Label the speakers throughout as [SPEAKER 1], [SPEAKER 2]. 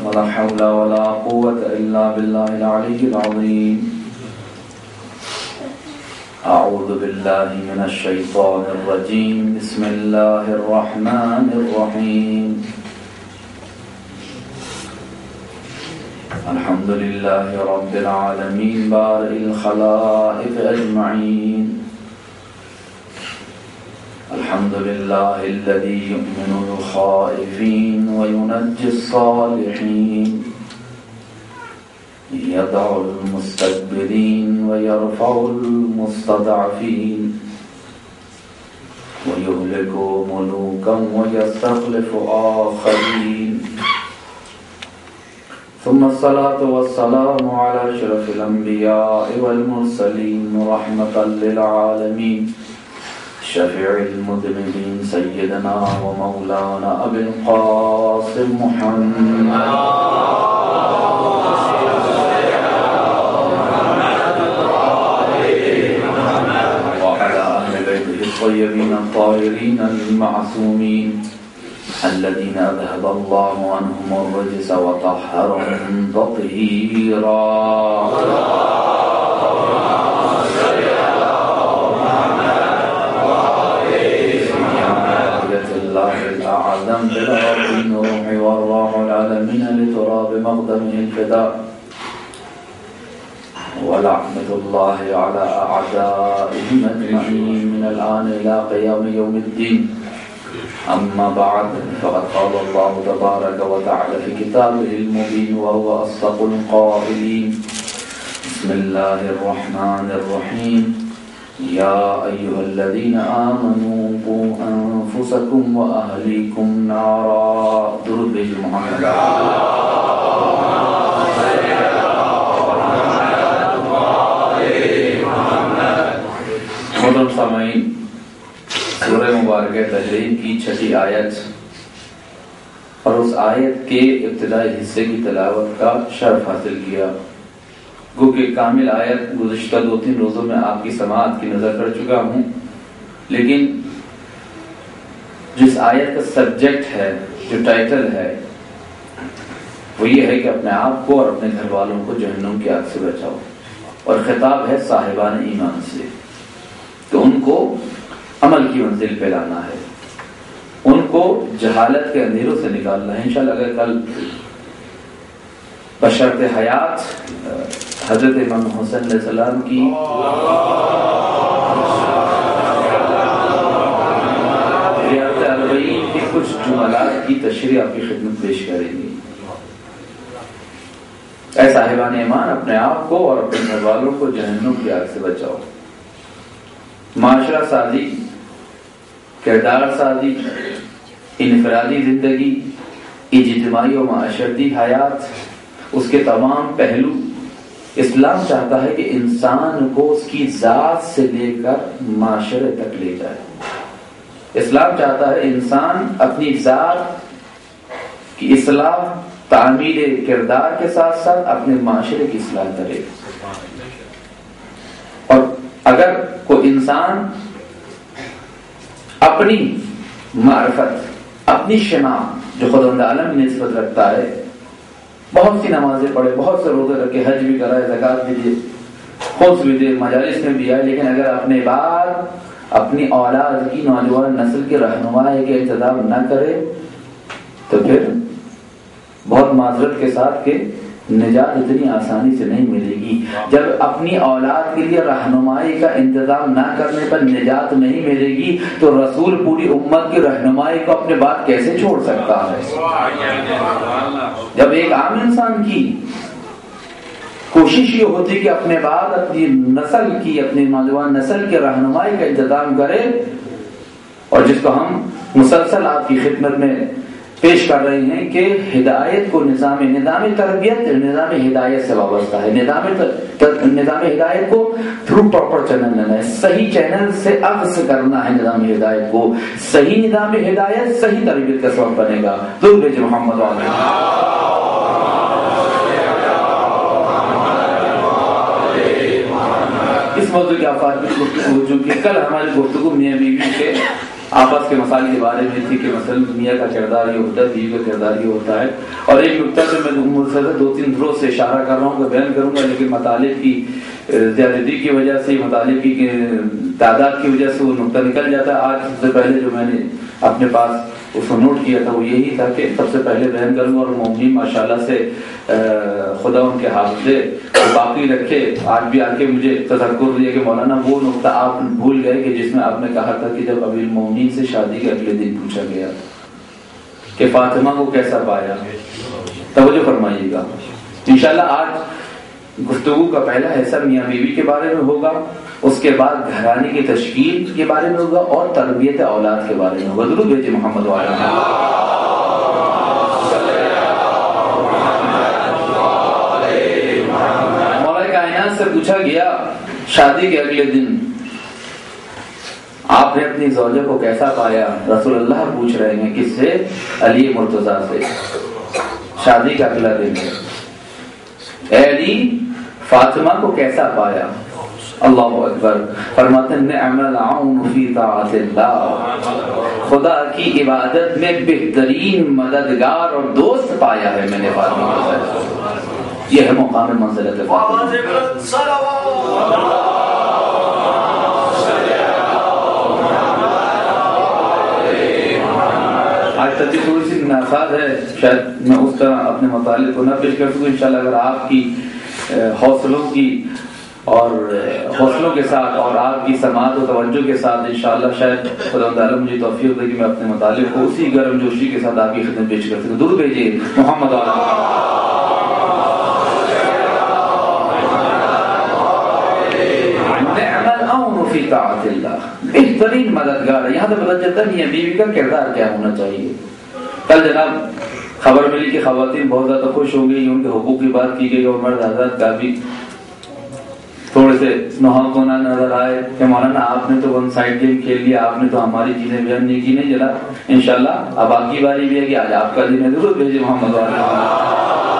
[SPEAKER 1] ولا حول ولا قوة إلا بالله العلي العظيم. أعوذ بالله من الشيطان الرجيم. بسم الله الرحمن الرحيم. الحمد لله رب العالمين بارئ الخلائق أجمعين. الحمد لله الذي يؤمن الخائفين وينجي الصالحين، يدع المستكبرين ويرفع المستضعفين، ويهلك ملوكا ويستخلف آخرين. ثم الصلاة والسلام على أشرف الأنبياء والمرسلين رحمة للعالمين، شفيع المذنبين سيدنا ومولانا أبي القاسم محمد وعلى أهل بيته الطيبين الطاهرين المعصومين الذين أذهب الله عنهم الرجس وطهرهم تطهيرا. الأعظم بالأرض الروح والروح العالمين لتراب مقدمه الفداء، ولعنة الله على أعدائهم أجمعين من الآن إلى قيام يوم الدين. أما بعد، فقد قال الله تبارك وتعالى في كتابه المبين وهو أصدق القائلين. بسم الله الرحمن الرحيم. يا أيها الذين آمنوا قوا أنفسكم وأهليكم نارا. درود بھیجو محمد. محترم سامعین، سورہ مبارکہ تحریم کی 6 آیت اور اس آیت کے ابتدائی حصے کی تلاوت کا شرف حاصل کیا. گو کہ کامل آیت گزشتہ 2-3 روزوں میں آپ کی سماعت کی نظر کر چکا ہوں، لیکن جس آیت کا سبجیکٹ ہے، جو ٹائٹل ہے، وہ یہ ہے کہ اپنے آپ کو اور اپنے گھر والوں کو جہنم کی آگ سے بچاؤ. اور خطاب ہے صاحبان ایمان سے کہ ان کو عمل کی منزل پہ لانا ہے، ان کو جہالت کے اندھیروں سے نکالنا ہے. انشاءاللہ اگر کل بشرط حیات حضرت امام حسین علیہ السلام کی ریاض اربعین کے کچھ جملات کی تشریح آپ کی خدمت پیش کریں گے. اے صاحبان ایمان، اپنے آپ کو اور اپنے گھر والوں کو جہنم کی آگ سے بچاؤ. معاشرہ سازی، کردار سازی، انفرادی زندگی، اجتماعی و معاشرتی حیات، اس کے تمام پہلو اسلام چاہتا ہے کہ انسان کو اس کی ذات سے لے کر معاشرے تک لے جائے. اسلام چاہتا ہے انسان اپنی ذات کی اصلاح، تعمیل کردار کے ساتھ ساتھ اپنے معاشرے کی اصلاح کرے. اور اگر کوئی انسان اپنی معرفت، اپنی شناخت جو خداوند عالم کی نسبت رکھتا ہے، بہت سی نمازیں پڑھے، بہت سے روزے رکھے، حج بھی کرائے، زکات بھی دے، خمس بھی دے، مجالس میں بھی آئے، لیکن اگر اپنے بعد اپنی اولاد کی، نوجوان نسل کی رہنمائی کے انتظام نہ کرے تو پھر بہت معذرت کے ساتھ کہ نجات اتنی آسانی سے نہیں ملے گی. جب اپنی اولاد کے لیے رہنمائی کا انتظام نہ کرنے پر نجات نہیں ملے گی تو رسول پوری امت کی رہنمائی کو اپنے بعد کیسے چھوڑ سکتا ہے؟ جب ایک عام انسان کی کوشش یہ ہوتی کہ اپنے بعد اپنی نسل کی، اپنی نوجوان نسل کی رہنمائی کا انتظام کرے، اور جس کو ہم مسلسل آپ کی خدمت میں پیش کر رہے ہیں کہ ہدایت کو نظام تربیت نظام ہدایت سے وابستہ ہے. نظام ہدایت کو تھرو پراپر چینل لینا ہے، صحیح چینل سے اخذ کرنا ہے. نظام ہدایت کو صحیح نظام ہدایت صحیح تربیت کا سبب بنے گا. درود بھیجو محمد علیہ. اس موضوع کے افاد میں گفتگو، چونکہ کل ہماری گفتگو میاں بیوی کے آپس کے مسائل کے بارے میں تھی کہ مثلا دنیا کا کردار یہ ہوتا ہے، بیوی کا کردار یہ ہوتا ہے. اور ایک نقطہ سے میں مسلسل 2-3 روز سے اشارہ کر رہا ہوں کہ بیان کروں گا، لیکن مطالب کی زیادتی کی وجہ سے، مطالب کی تعداد کی وجہ سے وہ نقطہ نکل جاتا ہے. آج سب سے پہلے جو میں نے اپنے پاس اس کو نوٹ کیا تھا وہ یہی تھا کہ سب سے پہلے بیان کروں. اور مومنین ماشاءاللہ سے خدا ان کے حافظے باقی رکھے. آج بھی آ کے مجھے تذکر دیا کہ مولانا وہ نقطہ آپ بھول گئے کہ جس میں آپ نے کہا تھا کہ جب امیر المومنین سے شادی کے اگلے دن پوچھا گیا کہ فاطمہ کو کیسا پایا. توجہ فرمائیے گا. انشاءاللہ آج گفتگو کا پہلا حصہ میاں بیوی کے بارے میں ہوگا، اس کے بعد گھرانے کی تشکیل کے بارے میں ہوگا اور تربیت اولاد کے بارے میں ہوگا. درود بھیجیں محمد وعلیہ. مولا کائنات سے پوچھا گیا شادی کے اگلے دن آپ نے اپنی زوجہ کو کیسا پایا. رسول اللہ پوچھ رہے ہیں کس سے؟ علی مرتضیٰ سے. شادی کا اگلا دن ہے. اے علی فاطمہ کو کیسا پایا؟ اللہ اکبر. فرماتے ہیں نعم العون فی طاعت اللہ، خدا کی عبادت میں بہترین مددگار اور دوست پایا ہے میں نے فاطمہ کو. یہ ہے مقام منزلت فاطمہ. آج تک تھوڑی سی ناساز ہے، شاید میں اس طرح اپنے مطالب کو نہ پیش کر سکوں. انشاءاللہ اگر آپ کی حوصلوں کی اور حوصلوں کے ساتھ اور آپ کی سماعت و توجہ کے ساتھ انشاءاللہ شاید خدا تعالیٰ مجھے توفیق دے کہ میں اپنے مطالب کو اسی گرم جوشی کے ساتھ آپ کی خدمت پیش کر سکوں. درود بھیجیے محمد فی طاعت اللہ. بہترین مددگار ہے. یہاں سے پتہ چلتا ہے میاں بیوی کا کردار کیا ہونا چاہیے. کل جناب خبر ملی کہ خواتین بہت زیادہ خوش ہو گئی، ان کے حقوق کی بات کی گئی اور مرد حضرات کا بھی تھوڑے سے نوحہ کونا نظر آئے کہ مولانا آپ نے تو ون سائڈ گیم کھیل لیا، آپ نے تو ہماری چیزیں بیان نہیں کی. نہیں جناب انشاءاللہ اب آپ کی باری بھی ہے کہ آج آپ کا دن ہے. ضرور بھیجے محمد والا.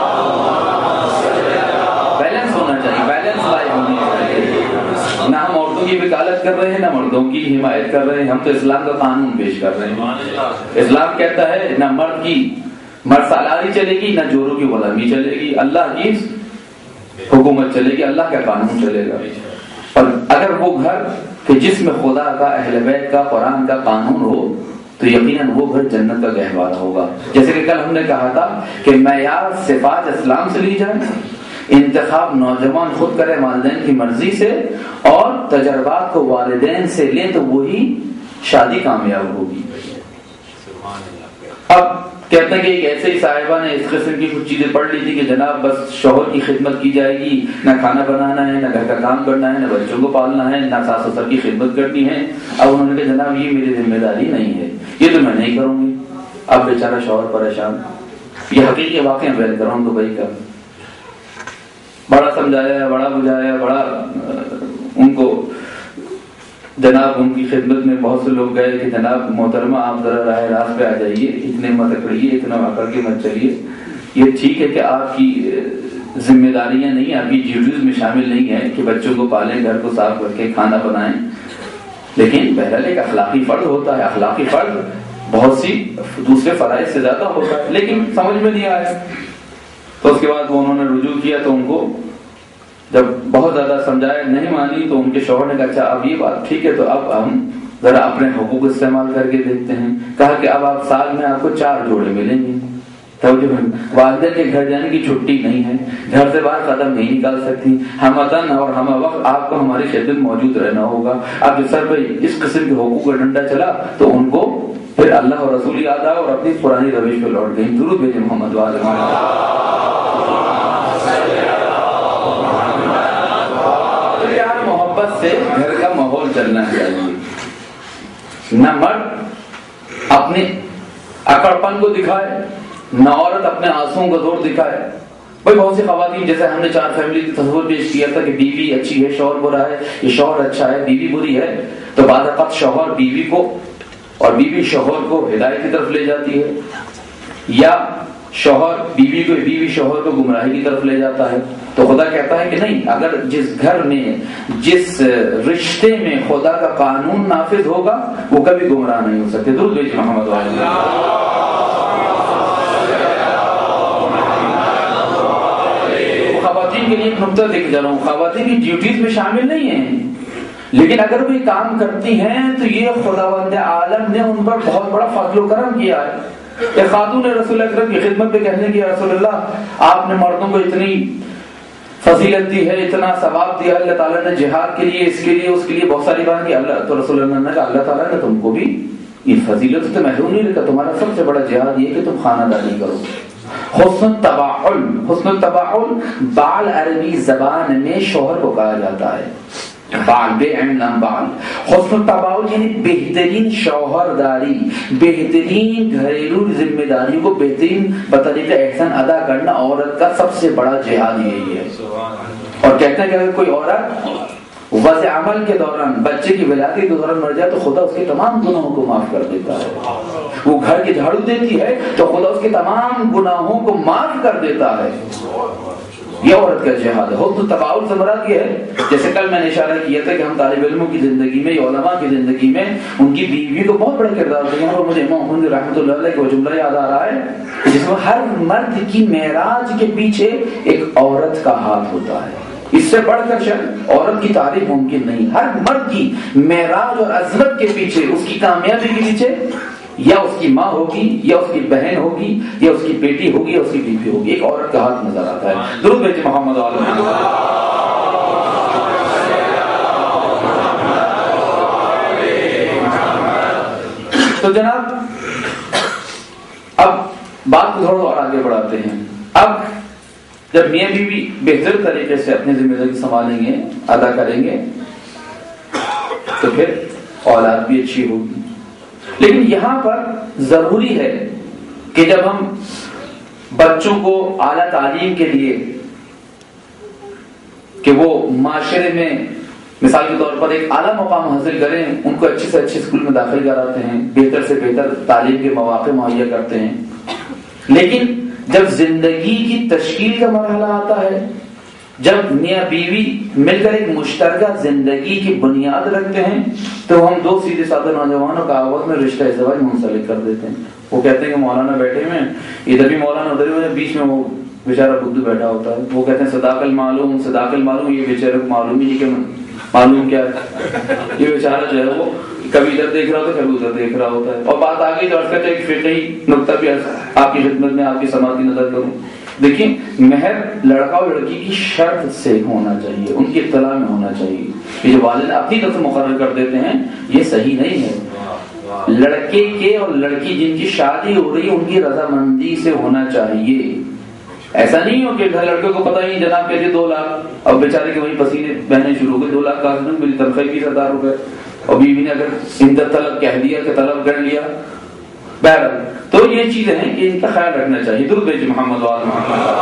[SPEAKER 1] بیلنس ہونا چاہیے، بیلنس لائف ہونی چاہیے. نہ ہم عورتوں کی وکالت کر رہے ہیں نہ مردوں کی حمایت کر رہے ہیں. ہم تو اسلام کا قانون پیش کر رہے ہیں. اسلام کہتا ہے نہ مرد سالاری چلے گی نہ جوروں کی غلامی چلے گی. اللہ کی حکومت چلے گی، اللہ کا قانون چلے گا. اور اگر وہ گھر کہ جس میں خدا کا، اہل بیت کا، قرآن کا قانون ہو تو یقیناً وہ گھر جنت کا گہوارہ ہوگا. جیسے کہ کل ہم نے کہا تھا کہ معیار صفات اسلام سے لی جائے، انتخاب نوجوان خود کرے والدین کی مرضی سے، اور تجربات کو والدین سے لیں تو وہی شادی کامیاب ہوگی. اب کہتے ہیں کہ ایک ایسے ہی صاحبہ نے اس قسم کی کچھ چیزیں پڑھ لی تھی کہ جناب بس شوہر کی خدمت کی جائے گی، نہ کھانا بنانا ہے، نہ گھر کا کام کرنا ہے، نہ بچوں کو پالنا ہے، نہ ساس سسر کی خدمت کرنی ہے. اب انہوں نے کہا جناب یہ میری ذمہ داری نہیں ہے، یہ تو میں نہیں کروں گی. اب بیچارہ شوہر پریشان. یہ حقیقی واقعہ بیان کر رہا ہوں دبئی کا. بڑا سمجھایا، بڑا بجھایا، بڑا ان کو جناب ان کی خدمت میں بہت سے لوگ گئے کہ جناب محترمہ آپ ذرا راہ راست پہ آ جائیے، اتنے مت اکڑیے، اتنا اکڑ کے مت چلیے. یہ ٹھیک ہے کہ آپ کی ذمہ داریاں نہیں، آپ کی ڈیوٹیز میں شامل نہیں ہے کہ بچوں کو پالیں، گھر کو صاف کر کے کھانا بنائیں، لیکن بہرحال ایک اخلاقی فرض ہوتا ہے. اخلاقی فرض بہت سی دوسرے فرائض سے زیادہ ہوتا ہے، لیکن سمجھ میں نہیں آیا. تو اس کے بعد وہ انہوں نے رجوع کیا تو ان کو جب بہت زیادہ سمجھایا نہیں مانی تو ان کے شوہر نے کہا اچھا اب یہ بات ٹھیک ہے تو اب ہم ذرا اپنے حقوق استعمال کر کے دیکھتے ہیں. کہا کہ اب آپ سال میں آپ کو 4 جوڑے ملیں گے. والدہ کے گھر جانے کی چھٹی نہیں ہے، گھر سے باہر قدم نہیں نکال سکتی، ہمدن اور ہم وقت آپ کو ہماری خدمت موجود رہنا ہوگا. اب سر پہ اس قسم کے حقوق کا ڈنڈا چلا تو ان کو پھر اللہ اور رسول یاد آیا اور اپنی پرانی روش پہ لوٹ گئی. درود بھیجیں محمد محبت سے گھر کا ماحول چلنا چاہیے. نہ مرد اپنے اکڑپن کو دکھائے، نہ عورت اپنے آنسوؤں کا زور دکھائے. بھائی بہت سی خواتین جیسے ہم نے 4 فیملی کی تصور پیش کیا تھا کہ بیوی اچھی ہے شوہر برا ہے، یہ شوہر اچھا ہے بیوی بری ہے، تو بعض اوقات شوہر بیوی کو اور بیوی شوہر کو ہدایت کی طرف لے جاتی ہے، یا شوہر بیوی شوہر کو گمراہی کی طرف لے جاتا ہے، تو خدا کہتا ہے کہ نہیں، اگر جس گھر میں جس رشتے میں خدا کا قانون نافذ ہوگا وہ کبھی گمراہ نہیں ہو سکتے۔ درود بھیجیے محمد علیہ۔ خواتین کے لیے ایک نقطہ دیکھ جا رہا ہوں، خواتین کی ڈیوٹیز میں شامل نہیں ہیں، لیکن اگر وہ کام کرتی ہیں تو یہ خداوند عالم نے ان پر بہت بڑا فضل و کرم کیا ہے۔ ایک خاتون نے رسول اکرم کی خدمت پہ کہنے کی، رسول اللہ آپ نے مردوں کو اتنی فضیلت دی ہے، اتنا ثواب دیا، اللہ تعالیٰ نے جہاد کے لیے اس کے لیے اس کے لیے بہت ساری بات کی، اللہ تو رسول اللہ نے کہا اللہ تعالیٰ نے تم کو بھی یہ فضیلت سے محروم نہیں رکھا، تمہارا سب سے بڑا جہاد یہ کہ تم خانہ داری کرو۔ حسن التباعل بال عربی زبان میں شوہر کو کہا جاتا ہے، بال بے عین نام بال۔ حسن التباعل یعنی بہترین شوہرداری، بہترین گھریلو ذمہ داریوں کو بہترین بطریقہ احسان ادا کرنا عورت کا سب سے بڑا جہاد یہی ہے۔ اور کہتے ہیں کہ اگر کوئی عورت وضع عمل کے دوران، بچے کی ولادت کے دوران مر جائے تو خدا اس کے تمام گناہوں کو معاف کر دیتا ہے۔ وہ گھر کی جھاڑو دیتی ہے تو خدا اس کے تمام گناہوں کو معاف کر دیتا ہے۔ یہ عورت کا جہاد ہے۔ حسن التباعل سے مراد یہ ہے، جیسے کل میں نے اشارہ کیا تھا کہ ہم طالب علموں کی زندگی میں، علماء کی زندگی میں ان کی بیوی کو بہت بڑا کردار ہوتا ہے، اور مجھے امام حنظل رحمۃ اللہ علیہ کا جملہ یاد آ رہا ہے جس میں ہر مرد کی معراج کے پیچھے ایک عورت کا ہاتھ ہوتا ہے۔ اس سے بڑھ کر شاید عورت کی تعریف ممکن نہیں۔ ہر مرد کی معراج اور عظمت کے پیچھے، اس کی کامیابی کے پیچھے یا اس کی ماں ہوگی، یا اس کی بہن ہوگی، یا اس کی بیٹی ہوگی، یا اس کی بیوی ہوگی، ایک عورت کا ہاتھ نظر آتا ہے۔ درود بھیجیے محمد علیہ۔ تو جناب اب بات کو تھوڑا اور آگے بڑھاتے ہیں۔ اب جب میاں بیوی بہتر طریقے سے اپنی ذمہ داری سنبھالیں گے، ادا کریں گے، تو پھر اولاد بھی اچھی ہوگی۔ لیکن یہاں پر ضروری ہے کہ جب ہم بچوں کو اعلیٰ تعلیم کے لیے کہ وہ معاشرے میں مثال کے طور پر ایک اعلیٰ مقام حاصل کریں، ان کو اچھے سے اچھے اسکول میں داخل کراتے ہیں، بہتر سے بہتر تعلیم کے مواقع مہیا کرتے ہیں، لیکن جب زندگی کی تشکیل کا مرحلہ آتا ہے، جب میاں بیوی مل کر ایک مشترکہ زندگی کی بنیاد رکھتے ہیں، تو ہم دو سیدھے سادہ نوجوانوں کا آپس میں رشتہ ازدواج منسلک کر دیتے ہیں۔ وہ کہتے ہیں کہ مولانا بیٹھے ہوئے ہیں، ادھر بھی مولانا ادھر بھی، بیچ میں وہ بیچارہ بدھو بیٹھا ہوتا ہے۔ وہ کہتے ہیں صداقل معلوم، یہ بیچارے کو معلوم ہی نہیں کہ معلوم کیا ہے۔ یہ بیچارہ جو ہے وہ کبھی ادھر دیکھ رہا ہوتا ہے، کبھی ادھر دیکھ رہا ہوتا ہے، اور بات آگے جو کہتے ہیں کہ فقہی نقطہ بھی آپ کی خدمت میں آپ کی سماعت کی نظر کروں۔ دیکھیں، مہر لڑکا اور لڑکی کی شرط سے ہونا چاہیے، ان کی اطلاع میں ہونا چاہیے۔ یہ جو والد اپنی طرف سے مقرر کر دیتے ہیں یہ صحیح نہیں ہے۔ لڑکے کے اور لڑکی جن کی شادی ہو رہی ہے ان کی رضامندی سے ہونا چاہیے۔ ایسا نہیں ہو کہ گھر لڑکے کو پتہ ہی جناب کہتے 2 لاکھ اور بیچارے کے وہیں پسینے بہنے شروع ہو گئے، 2 لاکھ کا میری تنخواہ 20,000 روپے، اور بیوی نے اگر اندر طلب کہہ دیا کہ طلب کر لیا، بہرحال تو یہ چیزیں ہیں کہ ان کا خیال رکھنا چاہیے۔ درود بھیجیے محمد وعلى محمد۔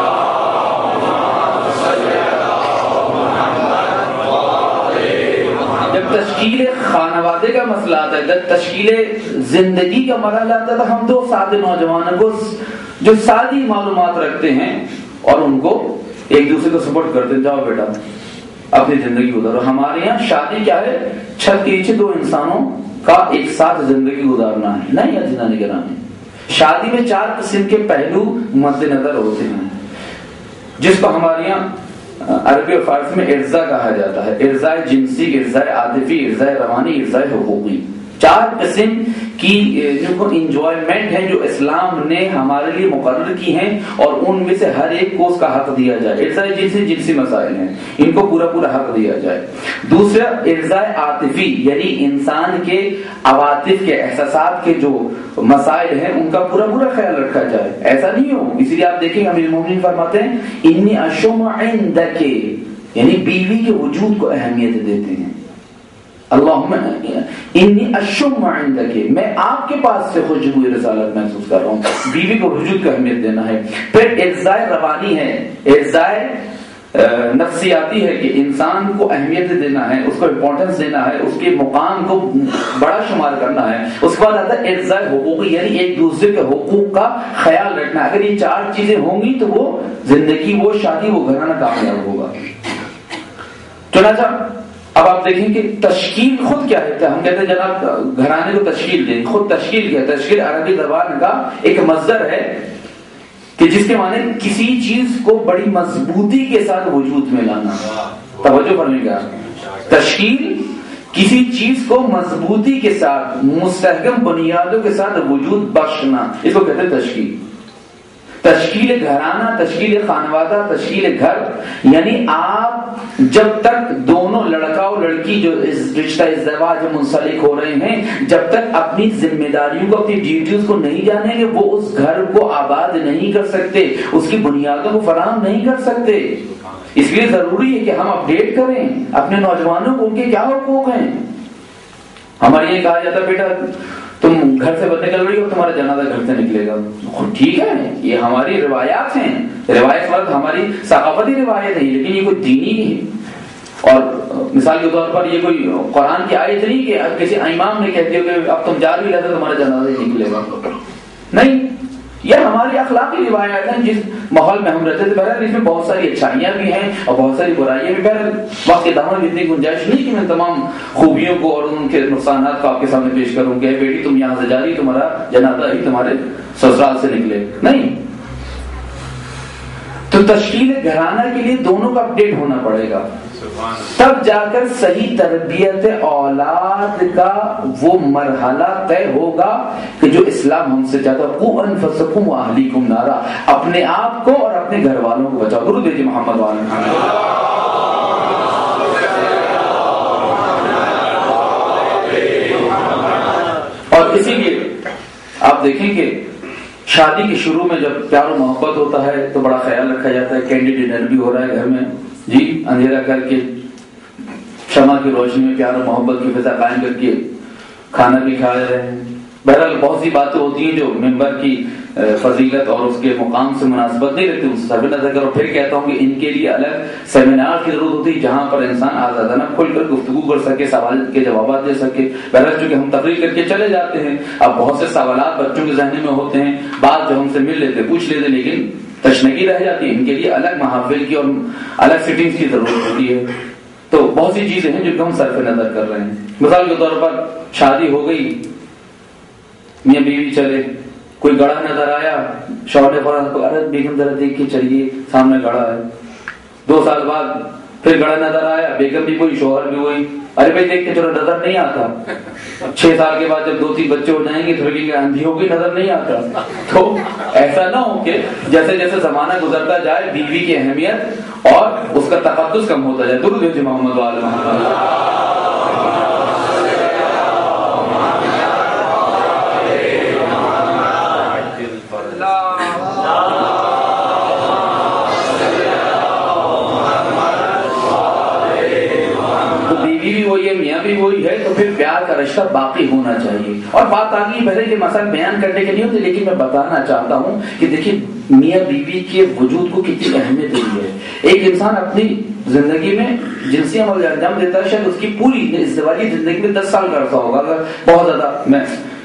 [SPEAKER 1] جب تشکیل خانوادے کا مسئلہ آتا ہے، جب تشکیل زندگی کا مرحلہ آتا ہے، تو ہم دو سادے نوجوانوں کو جو سادی معلومات رکھتے ہیں اور ان کو ایک دوسرے کو سپورٹ کرتے ہیں، جاؤ بیٹا اپنی زندگی گزارو۔ ہمارے یہاں شادی کیا ہے؟ چھت کے نیچے 2 انسانوں کا ایک ساتھ زندگی گزارنا ہے، نہیں ہے جنانی گرامی۔ شادی میں 4 قسم کے پہلو مد نظر ہوتے ہیں، جس کو ہمارے یہاں عربی اور فارسی میں ارضا کہا جاتا ہے۔ ارضاء جنسی، ارضاء عاطفی، ارضاء روانی، ارضاء حقوقی۔ 4 قسم کی جو انجوائمنٹ ہے جو اسلام نے ہمارے لیے مقرر کی ہیں، اور ان میں سے ہر ایک کو اس کا حق دیا جائے۔ ارضاء جنسی مسائل ہیں، ان کو پورا حق دیا جائے۔ دوسرا ارضاء عاطفی، یعنی انسان کے عواطف کے، احساسات کے جو مسائل ہیں ان کا پورا خیال رکھا جائے۔ ایسا نہیں ہو، اسی لیے آپ دیکھیں امیر المومنین فرماتے ہیں انی اشم عندک، یعنی بیوی کے وجود کو اہمیت دیتے ہیں۔ اللہم انی اشم عندک، میں آپ کے پاس سے خوشبو رسالت محسوس کر رہا ہوں۔ بیوی کو وجود کو اہمیت دینا ہے۔ پھر ارضاء روانی ہے، ارضاء نفسیاتی ہے کہ انسان کو اہمیت دینا ہے، اس کو امپورٹنس دینا ہے، اس کے مقام کو بڑا شمار کرنا ہے. اس کے بعد آتا ہے اعزاء حقوق، یعنی ایک دوسرے کے حقوق کا خیال رکھنا. اگر یہ 4 چیزیں ہوں گی تو وہ زندگی، وہ شادی، وہ گھرانہ کامیاب ہوگا. چنانچہ اب آپ دیکھیں کہ تشکیل خود کیا ہے. ہم کہتے ہیں جناب گھرانے کو تشکیل دیں. خود تشکیل کیا ہے؟ تشکیل عربی زبان کا ایک مصدر ہے کہ جس کے معنی کسی چیز کو بڑی مضبوطی کے ساتھ وجود میں لانا. توجہ فرمائیے گا. تشکیل کسی چیز کو مضبوطی کے ساتھ، مستحکم بنیادوں کے ساتھ وجود بخشنا، اس کو کہتے ہیں تشکیل. تشکیل گھرانہ، تشکیل خانوادہ، تشکیل گھر، یعنی آپ جب تک دونوں لڑکا اور لڑکی جو رشتہ ازدواج میں منسلک ہو رہے ہیں، جب تک اپنی ذمہ داریوں کو، اپنی ڈیوٹیز کو نہیں جانیں گے، وہ اس گھر کو آباد نہیں کر سکتے، اس کی بنیادوں کو فراہم نہیں کر سکتے. اس لیے ضروری ہے کہ ہم اپڈیٹ کریں اپنے نوجوانوں کو، ان کے کیا حقوق ہیں. ہمارے یہ کہا جاتا ہے بیٹا تم گھر سے نکل رہی ہو، تمہارا جنازہ گھر سے نکلے گا. ٹھیک ہے، یہ ہماری روایات ہیں. روایت مرد ہماری ثقافتی روایت ہے، لیکن یہ کوئی دینی نہیں ہے. اور مثال کے طور پر یہ کوئی قرآن کی آیت نہیں کہ کسی امام نے کہتے ہو کہ اب تم جا بھی رہتے تمہارا جنازہ ہی نکلے گا. نہیں، یہ ہماری اخلاقی روایات ہیں جس ماحول میں ہم رہتے تھے. بہرحال اس میں بہت ساری اچھائیاں بھی ہیں اور بہت ساری برائیاں بھی. بہرحال وقت کے دامن میں اتنی گنجائش نہیں کہ میں تمام خوبیوں کو اور ان کے نقصانات کو آپ کے سامنے پیش کروں کہ بیٹی تم یہاں سے جا رہی، تمہارا جنازہ ہی تمہارے سسرال سے نکلے. نہیں. تو تشکیل گھرانہ کے لیے دونوں کا اپڈیٹ ہونا پڑے گا، تب جا کر صحیح تربیت اولاد کا وہ مرحلہ طے ہوگا کہ جو اسلام ہم سے چاہتا ہے. قوا انفسکم واہلیکم نارا، اپنے آپ کو اور اپنے گھر والوں کو بچاؤ. درود بھیجیے محمد والے. اور اسی لیے آپ دیکھیں کہ شادی کے شروع میں جب پیار و محبت ہوتا ہے تو بڑا خیال رکھا جاتا ہے. کینڈی ڈنر بھی ہو رہا ہے گھر میں، جی اندھیرا کر کے شمع کی روشنی میں پیار و محبت کی فضا قائم کر کے کھانا بھی کھا رہے ہیں. بہرحال بہت سی باتیں ہوتی ہیں جو ممبر کی فضیلت اور اس کے مقام سے مناسبت نہیں رکھتی، ان سے سب نظر کرو. پھر کہتا ہوں کہ ان کے لیے الگ سیمینار کی ضرورت ہوتی ہے جہاں پر انسان آزادانہ کھل کر گفتگو کر سکے، سوال کے جوابات دے سکے. بہرحال چونکہ ہم تقریر کر کے چلے جاتے ہیں، اب بہت سے سوالات بچوں کے ذہن میں ہوتے ہیں، بات جو ہم سے مل لیتے پوچھ لیتے، لیکن تشنگی رہ جاتی ہے. ان کے لیے الگ محافل کی اور الگ سیٹنگز کی ضرورت ہوتی ہے. تو بہت سی چیزیں ہیں جن کو ہم صرف نظر کر رہے ہیں. مثال کے طور پر شادی ہو گئی، میاں بیوی چلے، کوئی گڑھا نظر آیا، شوہر نے فوراً پکارا بیگم ذرا دیکھ کے چلیے سامنے گڑھا ہے. 2 سال بعد پھر گڑھا نظر آیا، بیگم بھی کوئی شوہر بھی وہی. ارے بھائی دیکھ کے چلو نظر نہیں آتا. 6 سال کے بعد جب 2-3 بچے ہو جائیں گے تو اندھی ہوگی نظر نہیں آتا. تو ایسا نہ ہو کہ جیسے جیسے زمانہ گزرتا جائے بیوی کی اہمیت اور اس کا تقدس کم ہوتا جائے. درود بھیجیے محمد وآل محمد. میاں بھی وہی ہے تو پھر پیار کا رشتہ باقی ہونا چاہیے. اور بات آگئی، پہلے یہ مسئلہ بیان کرنے کے نہیں ہوتے، لیکن میں بتانا چاہتا ہوں کہ دیکھیے میاں بیوی کے وجود کو کتنی اہمیت دی ہے. ایک انسان اپنی زندگی میں جنسی عمل انجام دیتا ہے، شاید اس کی پوری ازدواجی زندگی میں 10 سال کا عرصہ ہوگا اگر بہت زیادہ میں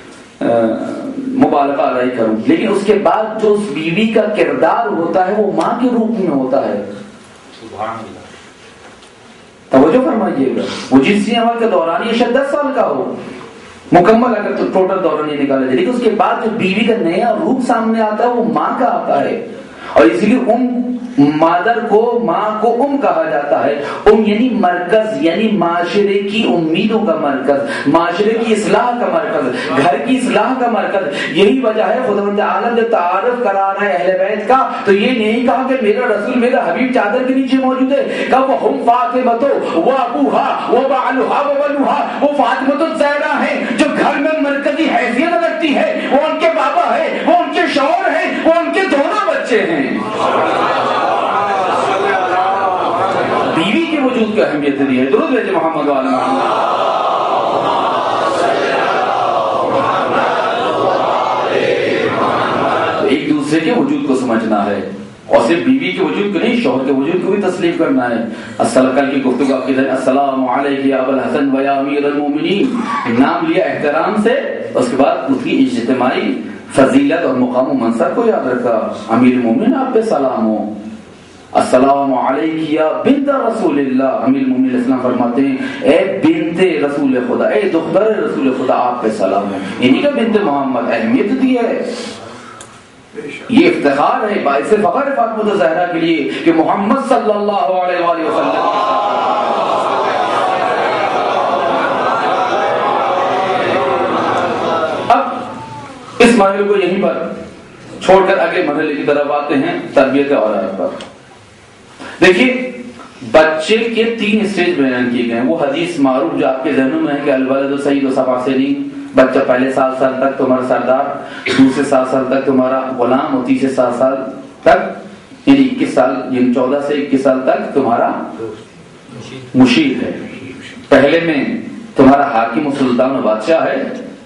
[SPEAKER 1] مبالغہ ادا کروں، لیکن اس کے بعد جو اس بیوی کا کردار ہوتا ہے وہ ماں کے روپ میں ہوتا ہے. سبحان اللہ. توجہ فرمائیے گا. وہ جنسی عمل کے دوران یہ شاید 10 سال کا ہو مکمل، اگر تو ٹوٹل دوران یہ نکالا جائے، لیکن اس کے بعد جو بیوی کا نیا روپ سامنے آتا ہے وہ ماں کا آتا ہے. اور اسی لیے مادر کو، ماں کو کہا جاتا ہے. یعنی مرکز، یعنی معاشرے کی امیدوں کا مرکز، معاشرے کی اصلاح کا مرکز، گھر کی اصلاح کا مرکز. یہی وجہ ہے خداوند عالم جو تعارف کرا رہا ہے اہل بیت کا، تو یہ نہیں کہا کہ میرا رسول میرا حبیب چادر کے نیچے موجود ہے. کہا وہ ہم فاطمہ و ابوہا و بعلہا و بنوہا، وہ فاطمہ الزہرا ہیں جو گھر میں مرکزی حیثیت رکھتی ہے. وہ ان کے بابا ہے، وہ ان کے شوہر ہیں، وہ ان کے دونوں بچے ہیں. بیوی کے وجود کی اہمیت دی ہے. درود بھیجیے محمد وآل محمد. ایک دوسرے کے وجود کو سمجھنا ہے. اور صرف بیوی کے وجود کو نہیں، شوہر کے وجود کو بھی تسلیم کرنا ہے. کل کی گفتگو آپ کی السلام علیک یا ابو الحسن و یا امیر المومنین، نام لیا احترام سے، اس کے بعد اس کی اجتماعی فضیلت اور مقام و منصب کو یاد رکھا. امیر المومنین آپ پہ سلام ہو. السلام علیک یا بنت رسول اللہ، امیر المومنین علیہ السلام فرماتے ہیں اے بنت رسول خدا، اے دختر رسول خدا آپ پہ سلام ہو. یعنی کہ بنت محمد اہمیت دی ہے، یہ افتخار ہے، باعث فخر ہے فاطمہ الزہرا کے لیے کہ محمد صلی اللہ علیہ وآلہ وسلم. اب اس مرحلے کو یہیں پر چھوڑ کر اگلے مرحلے کی طرف آتے ہیں، تربیت اولاد پر. دیکھیے بچے کے 3 اسٹیج بیان کیے گئے ہیں. وہ حدیث معروف جو آپ کے ذہنوں میں ہے کہ الولد سید و سبع سنین، بچہ پہلے 7 سال تک تمہارا سردار، دوسرے 7 سال تک تمہارا غلام، اور تیسرے 7 سال تک یعنی 21 سال، یعنی 14 سے 21 سال تک تمہارا مشیر ہے. پہلے میں تمہارا حاکم و سلطان و بادشاہ ہے،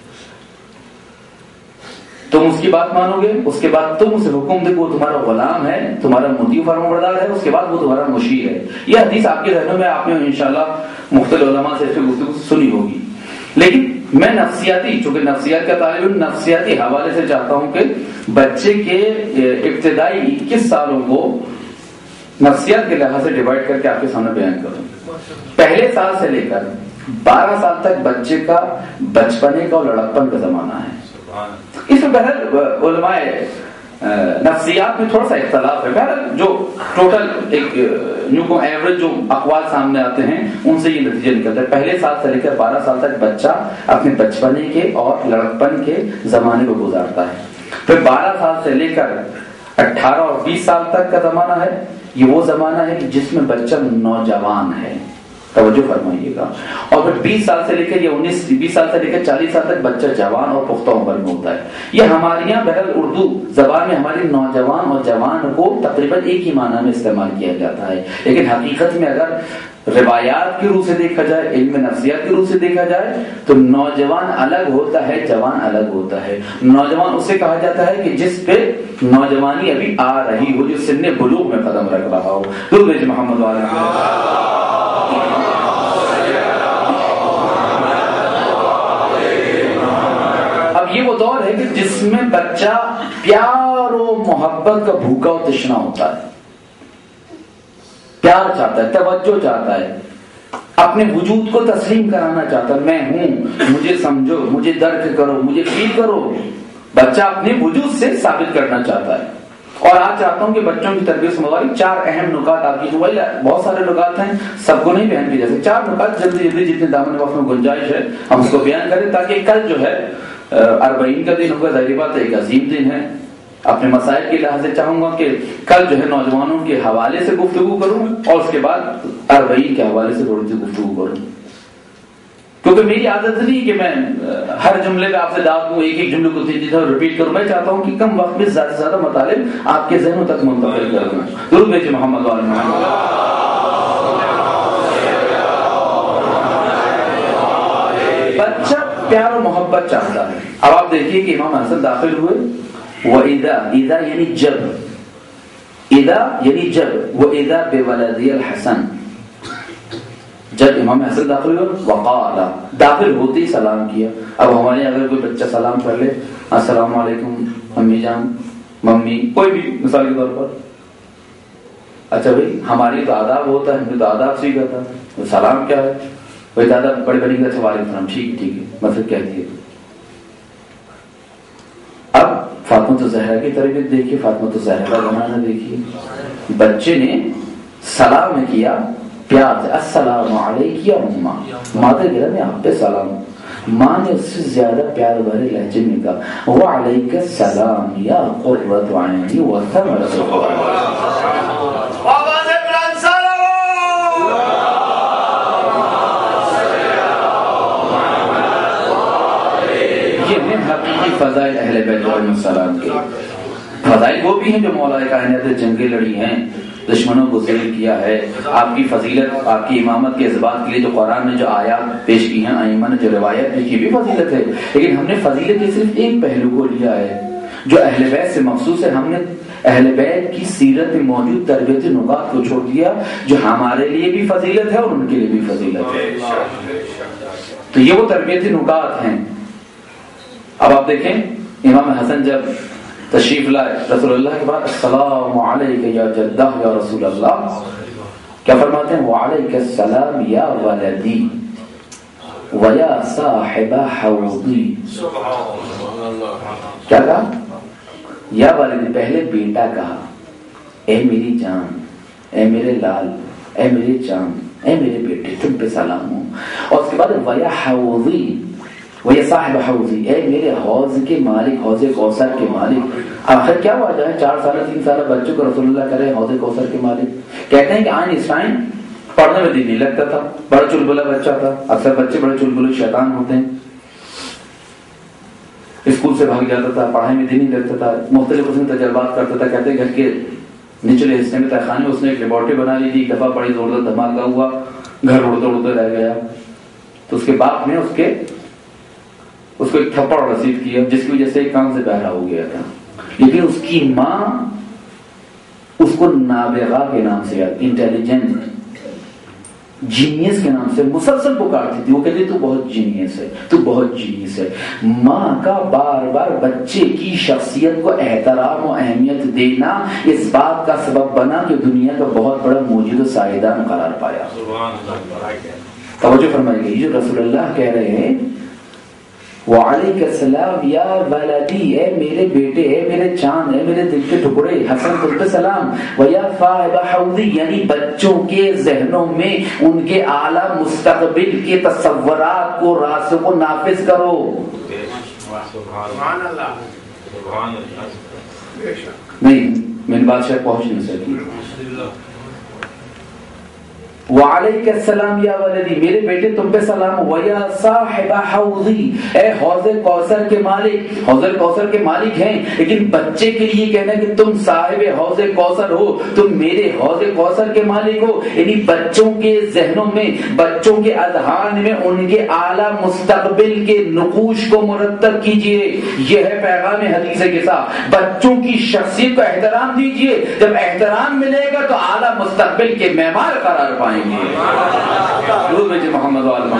[SPEAKER 1] تم اس کی بات مانو گے. اس کے بعد تم اسے حکم دے، وہ تمہارا غلام ہے، تمہارا مطیع فرمانبردار ہے. اس کے بعد وہ تمہارا مشیر ہے. یہ حدیث آپ کے ذہنوں میں آپ نے انشاءاللہ مختلف علماء سے اس کی گفتگو سنی ہوگی. لیکن میں نفسیاتی، چونکہ نفسیات کا طالب علم، نفسیاتی حوالے سے چاہتا ہوں کہ بچے کے ابتدائی 21 سالوں کو نفسیات کے لحاظ سے ڈیوائڈ کر کے آپ کے سامنے بیان کروں. پہلے سال سے لے کر 12 سال تک بچے کا بچپنے کا اور لڑکپن کا زمانہ ہے. اس میں بہرحال علماء نفسیات میں تھوڑا سا اختلاف ہے. بہرحال جو ٹوٹل ایک یوں کو ایوریج جو اقوال سامنے آتے ہیں ان سے یہ نتیجہ نکلتا ہے. پہلے سال سے لے کر 12 سال تک بچہ اپنے بچپنے کے اور لڑکپن کے زمانے کو گزارتا ہے. پھر 12 سال سے لے کر 18 اور 20 سال تک کا زمانہ ہے. یہ وہ زمانہ ہے جس میں بچہ نوجوان ہے، توجہ فرمائیے گا. اور پھر 20 سال سے لے کر یا 20 سال سے لے کر 40 سال تک بچہ جوان اور پختہ عمر میں ہوتا ہے. یہ ہمارے یہاں بہرحال اردو زبان میں ہماری نوجوان اور جوان کو تقریباً ایک ہی معنی میں استعمال کیا جاتا ہے. لیکن حقیقت میں اگر روایات کی روح سے دیکھا جائے، علم نفسیات کی روح سے دیکھا جائے تو نوجوان الگ ہوتا ہے، جوان الگ ہوتا ہے. نوجوان اسے کہا جاتا ہے کہ جس پہ نوجوانی ابھی آ رہی ہو، جو سن بلوغ میں قدم رکھ رہا ہو. درود محمد علیہ. یہ وہ دور ہے کہ جس میں بچہ پیار و محبت کا بھوکا و تشنا ہوتا ہے، پیار چاہتا ہے، توجہ چاہتا ہے، اپنے وجود کو تسلیم کرانا چاہتا ہے. میں ہوں، مجھے سمجھو، مجھے درک کرو، مجھے فیل کرو. بچہ اپنے وجود سے ثابت کرنا چاہتا ہے. اور آج چاہتا ہوں کہ بچوں کی تربیت سے متعلق 4 اہم نکات آپ کی، بہت سارے نکات ہیں، سب کو نہیں بیان کیے جا سکتے. 4 نکات جلدی جلدی جتنے دامن وقت میں گنجائش ہے ہم اس کو بیان کریں، تاکہ کل جو ہے 40 کا دن ہوگا. ظاہر بات ہے ایک عظیم دن ہے. اپنے مسائل کے لحاظ سے چاہوں گا کہ کل جو ہے نوجوانوں کے حوالے سے گفتگو کروں اور اس کے بعد 40 کے حوالے سے تھوڑی سی گفتگو کروں. کیونکہ میری عادت نہیں کہ میں ہر جملے پہ آپ سے دعوت دوں، ایک ایک جملے کو تیزی سے ریپیٹ کروں. میں چاہتا ہوں کہ کم وقت میں زیادہ سے زیادہ مطالب آپ کے ذہنوں تک منتقل کر دوں. درود بھیجیں محمد وعلی محمد. بچہ پیار و محبت چاہتا ہے. اب آپ دیکھیے کہ امام حسن داخل ہوئے، وَإِذَا یعنی جب، اذا یعنی جب، وَإِذَا بِوَلَدِيَ الْحَسَنِ، جب امام حسن داخل ہوئے، وقال، داخل ہوتے ہی سلام کیا. اب ہمارے اگر کوئی بچہ سلام کر لے، السلام علیکم امی جان، ممی، کوئی بھی مثال کے طور پر، اچھا بھائی ہماری تو آداب ہوتا ہے، ہمیں تو آداب سیکھا تھا، سلام کیا ہے؟ وہی دادا بڑے بڑی کا وعلیکم السلام، ٹھیک ہے مطلب کیا دیے. اب فاطمہ الزہرا کی تربیت دیکھیے، فاطمہ الزہرا کا زمانہ دیکھیے. بچے نے سلام کیا پیار سے، السلام علیک یا اماں، مادر گرہ میں آپ پہ سلام. ماں نے اس سے زیادہ پیار بھرے لہجے میں کہا وعلیک السلام یا قرۃ عینی وثمرۃ فؤادی. حقیقی فضائل اہل بیت علیہ السلام کے فضائل وہ بھی ہیں جو مولا کائنات نے جنگیں لڑی ہیں، دشمنوں کو ذلیل کیا ہے. آپ کی فضیلت، آپ کی امامت کے اثبات کے لیے جو قرآن نے جو آیات پیش کی ہیں، ائمہ نے جو روایت لکھی بھی فضیلت ہے. لیکن ہم نے فضیلت کے صرف ایک پہلو کو لیا ہے جو اہل بیت سے مخصوص ہے. ہم نے اہل بیت کی سیرت میں موجود تربیتی نکات کو چھوڑ دیا جو ہمارے لیے بھی فضیلت ہے اور ان کے لیے بھی فضیلت ہے. تو یہ وہ تربیتی نکات ہیں. اب آپ دیکھیں امام حسن جب تشریف لائے رسول اللہ کے بعد السلام علیک یا جدہ یا رسول اللہ، کیا فرماتے ہیں؟ وعلیک السلام یا ولدی ویا صاحب حوضی. کیا کہا؟ یا والدی، پہلے بیٹا کہا، اے میری جان، اے میرے لال، اے میرے چاند، اے میرے بیٹے، تم پہ سلام ہوں. اور اس کے بعد ویا حوضی ویا صاحب حوضی، اے میرے حوض کے مالک، حوض کوثر کے مالک. آخر کیا وجہ ہے 4 سال 3 سال بچوں کو رسول اللہ کرے حوض کوثر کے مالک؟ کہتے ہیں کہ آئنسٹائن پڑھنے میں دل نہیں لگتا تھا، بڑا چلبلا بچہ تھا. اکثر بچے بڑے چلبلے شیطان ہوتے ہیں. اسکول سے بھاگ جاتا تھا، پڑھائی میں دل نہیں لگتا تھا، مختلف قسم کے تجربات کرتا تھا. کہتے ہیں گھر کے نچلے حصے میں تہخانے میں اس نے ایک لیبارٹری بنا لی تھی. ایک دفعہ بڑی زوردار دھماکہ ہوا، گھر اڑتے اڑتے رہ گیا. تو اس کے باپ نے اس کو ایک تھپڑ رسید کیا جس کی وجہ سے ایک کان سے بہرا ہو گیا تھا. لیکن اس کی ماں اس کو نابغہ کے نام سے، انٹیلیجنٹ، جینیس کے نام سے مسلسل پکارتی تھی. وہ کہتی تو بہت جینیس ہے، تو بہت جینیس ہے. ماں کا بار بار بچے کی شخصیت کو احترام و اہمیت دینا اس بات کا سبب بنا کہ دنیا کا بہت بڑا موجود و سائیدان قرار پایا. توجہ فرمائیے گئی جو رسول اللہ کہہ رہے ہیں وعلیک السلام یا ولدی، اے میرے بیٹے، اے میرے چاند، اے میرے دل کے ٹکڑے، حسن تم پہ سلام. ویا صاحب حوضی، یعنی بچوں کے ذہنوں میں ان کے اعلیٰ مستقبل کے تصورات کو، راستوں کو نافذ کرو. سبحان اللہ، سبحان اللہ. نہیں میری بات شاید پہنچ نہیں سکی. وعلیک السلام یا ولدی، میرے بیٹے تم پہ سلام. ویا صاحب حوضی، اے حوض کوثر کے مالک. حوض کوثر کے مالک ہیں لیکن بچے کے لیے کہنا کہ تم صاحب حوض کوثر ہو، تم میرے حوض کوثر کے مالک ہو. یعنی بچوں کے ذہنوں میں، بچوں کے اذہان میں ان کے اعلیٰ مستقبل کے نقوش کو مرتب کیجئے. یہ ہے پیغام حدیث کے ساتھ. بچوں کی شخصیت کو احترام دیجئے. جب احترام ملے گا تو اعلیٰ مستقبل کے معمار قرار پائیں. محمد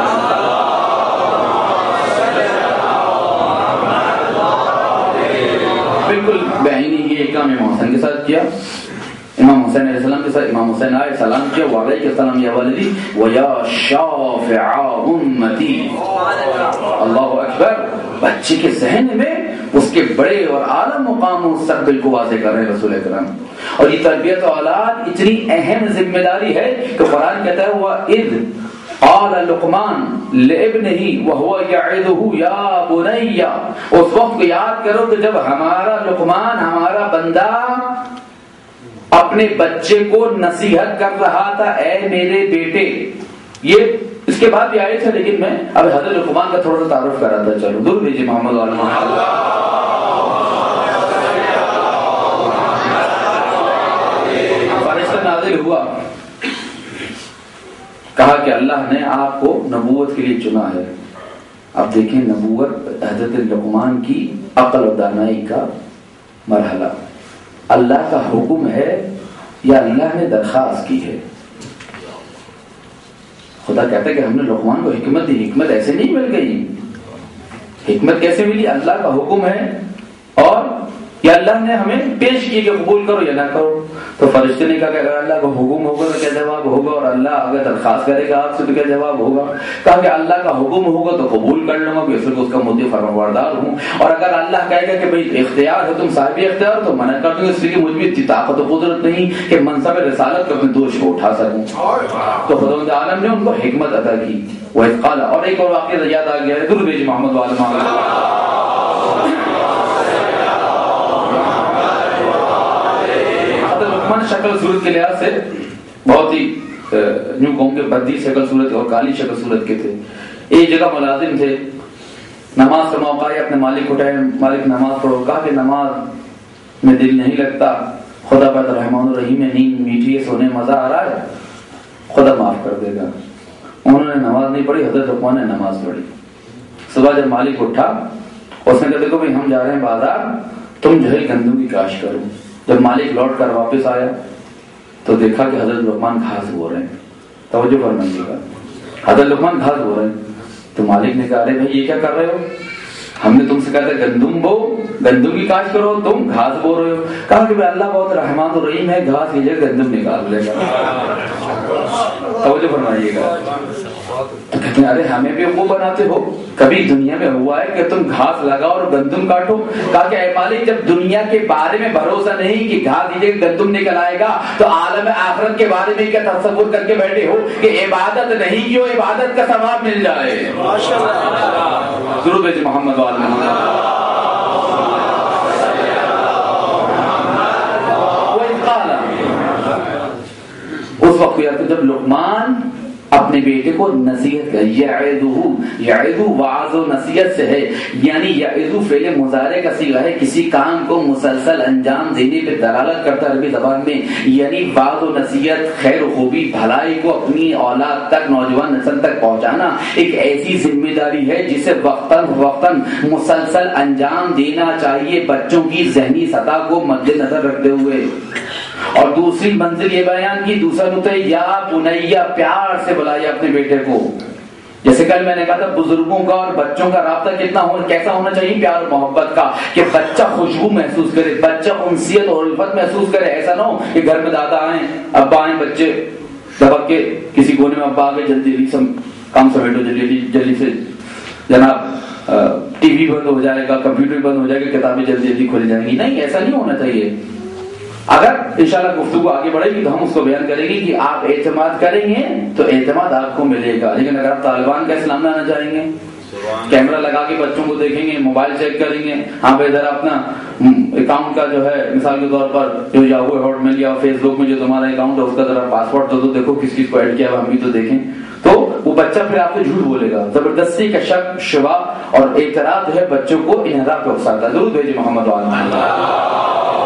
[SPEAKER 1] بالکل بعینی یہ کام امام حسین کے ساتھ کیا. امام حسین علیہ السلام کے ساتھ امام حسین آئے سلام کیا وعلیک السلام یا ولدی ویا شافع امتی. اللہ اکبر. بچے کے ذہن میں اس کے بڑے اور اعلیٰ مقام مستقبل کو واضح کر رہے ہیں رسول اکرم. اور یہ تربیت اولاد اتنی اہم ذمہ داری ہے کہ قرآن کہتا ہے وَإِذْ قَالَ لُقْمَانُ لِابْنِهِ وَهُوَ يَعِظُهُ يَا بُنَيَّ. اس وقت کو یاد کرو کہ جب ہمارا لقمان، ہمارا بندہ اپنے بچے کو نصیحت کر رہا تھا اے میرے بیٹے. یہ اس کے بعد بھی آئے تھے لیکن میں اب حضرت لقمان کا تھوڑا سا تعارف کرا تھا. چلو دور بھیجیے محمد اللہ. نازل ہوا، کہا کہ اللہ نے آپ کو نبوت کے لیے چنا ہے. اب دیکھیں نبوت حضرت لقمان کی عقل و دانائی کا مرحلہ. اللہ کا حکم ہے یا اللہ نے درخواست کی ہے. خدا کہتا ہے کہ ہم نے لقمان کو حکمت دی. حکمت ایسے نہیں مل گئی. حکمت کیسے ملی؟ اللہ کا حکم ہے اور یا اللہ نے ہمیں پیش کی کہ قبول کرو یا نہ کرو. تو فرشتے نے کہا کہ اگر اللہ کا حکم ہوگا تو کیا جواب ہوگا، اور اللہ اگر درخواست کرے گا آپ سے تو کیا جواب ہوگا. کہا کہ اللہ کا حکم ہوگا تو قبول کر لوں گا کہ اس کا مدعی فرمانبردار ہوں، اور اگر اللہ کہے گا کہ بھئی اختیار ہے تم صاحب اختیار تو منع کر دوں، اس لیے مجھ میں اتنی طاقت و قدرت نہیں کہ منصب رسالت کا اپنے دوش کو اٹھا سکوں. تو خداوند عالم نے ان کو حکمت عطا کی. وَإِذْ قَالَ. اور ایک اور واقعہ یاد آ گیا ہے درود بھیجیے محمد وعلیہ شکل صورت کے لحاظ سے بہت ہی یوں قوم کے بدی شکل صورت اور کالی شکل صورت کے تھے. ایک جگہ ملازم تھے، نماز کا موقع ہے، اپنے مالک اٹھائے مالک نماز پڑھو. کہا کہ نماز میں دل نہیں لگتا، خدا بہت رحمان الرحیم ہے، نیند میٹھی ہے، سونے مزہ آ رہا ہے، خدا معاف کر دے گا. انہوں نے نماز نہیں پڑھی. حضرت لقمان نے نماز پڑھی. صبح جب مالک اٹھا اس نے کہا دیکھو بھائی ہم جا رہے ہیں بازار، تم جو ہے گندم کی کاشت کرو. جب مالک لوٹ کر واپس آیا تو دیکھا کہ حضرت لقمان گھاس بو رہے ہیں. توجہ فرمائیے گا, حضرت لقمان گھاس بو رہے ہیں. تو مالک نے کہا ارے بھائی یہ کیا کر رہے ہو, ہم نے تم سے کہا تھا گندم بو, گندم کی کاشت کرو, تم گھاس بو رہے ہو. کہا کہ اللہ بہت رحمان الرحیم ہے, گھاس کی جگہ گندم نکال لے گا. توجہ فرمائیے گا. تو کہتے ہیں ارے ہمیں بھی وہ بناتے ہو, کبھی دنیا میں ہوا ہے کہ تم گھاس لگاؤ اور گندم کاٹو؟ کہا کہ اے مالک جب دنیا کے بارے میں بھروسہ نہیں کہ گھاس کی جگہ گندم نکل آئے گا, تو عالم آخرت کے بارے میں کیا تصور کر کے بیٹھے ہو کہ عبادت نہیں کی ہو, عبادت کا ثواب مل جائے؟ ضرور محمد وآل محمد. اس وقت جب لقمان اپنے بیٹے کو نصیحت کر, یعظہ وعظ و نصیحت سے ہے, یعنی یعظہ فعل مضارع کا صیغہ ہے, کسی کام کو مسلسل انجام دینے پہ دلالت کرتا ہے عربی زبان میں. یعنی وعظ و نصیحت, خیر و خوبی, بھلائی کو اپنی اولاد تک, نوجوان نسل تک پہنچانا ایک ایسی ذمہ داری ہے جسے وقتاً مسلسل انجام دینا چاہیے, بچوں کی ذہنی سطح کو مد نظر رکھتے ہوئے. اور دوسری منزل یہ بیان کی, دوسرا نقطہ یا بنیا, پیار سے بلایا اپنے بیٹے کو. جیسے کل میں نے کہا تھا بزرگوں کا اور بچوں کا رابطہ کیسا ہونا چاہیے, پیار اور محبت کا, کہ بچہ خوشبو محسوس کرے, بچہ انسیت اور الفت محسوس کرے. ایسا نہ ہو کہ گھر میں دادا آئیں, ابا آئیں, بچے دبک کے کسی کونے میں, ابا آگے جلدی کام سمیٹو, جلدی سے جناب ٹی وی بند ہو جائے گا, کمپیوٹر بند ہو جائے گا, کتابیں جلدی کھل جائیں گی. نہیں, ایسا نہیں ہونا چاہیے. اگر انشاءاللہ گفتگو آگے بڑھے گی تو ہم اس کو بیان کریں گے کہ آپ اعتماد کریں گے تو اعتماد آپ کو ملے گا. لیکن اگر آپ طالبان کا اسلام لانا چاہیں گے, کیمرہ لگا کے بچوں کو دیکھیں گے, موبائل چیک کریں گے, ہاں بھائی ذرا اپنا اکاؤنٹ کا جو ہے مثال کے طور پر جو یاہو, ہاٹ میل یا فیس بک میں جو تمہارا اکاؤنٹ ہے اس کا ذرا پاسورڈ تو دیکھو کس کو ایڈ کیا ہوا, ہم بھی تو دیکھیں, تو وہ بچہ پھر آپ کو جھوٹ بولے گا. زبردستی کا شک, شبہ اور اعتراض جو ہے بچوں کو انحراف پہ اکساتا ہے. ضرور بھیجیے محمد وآل محمد.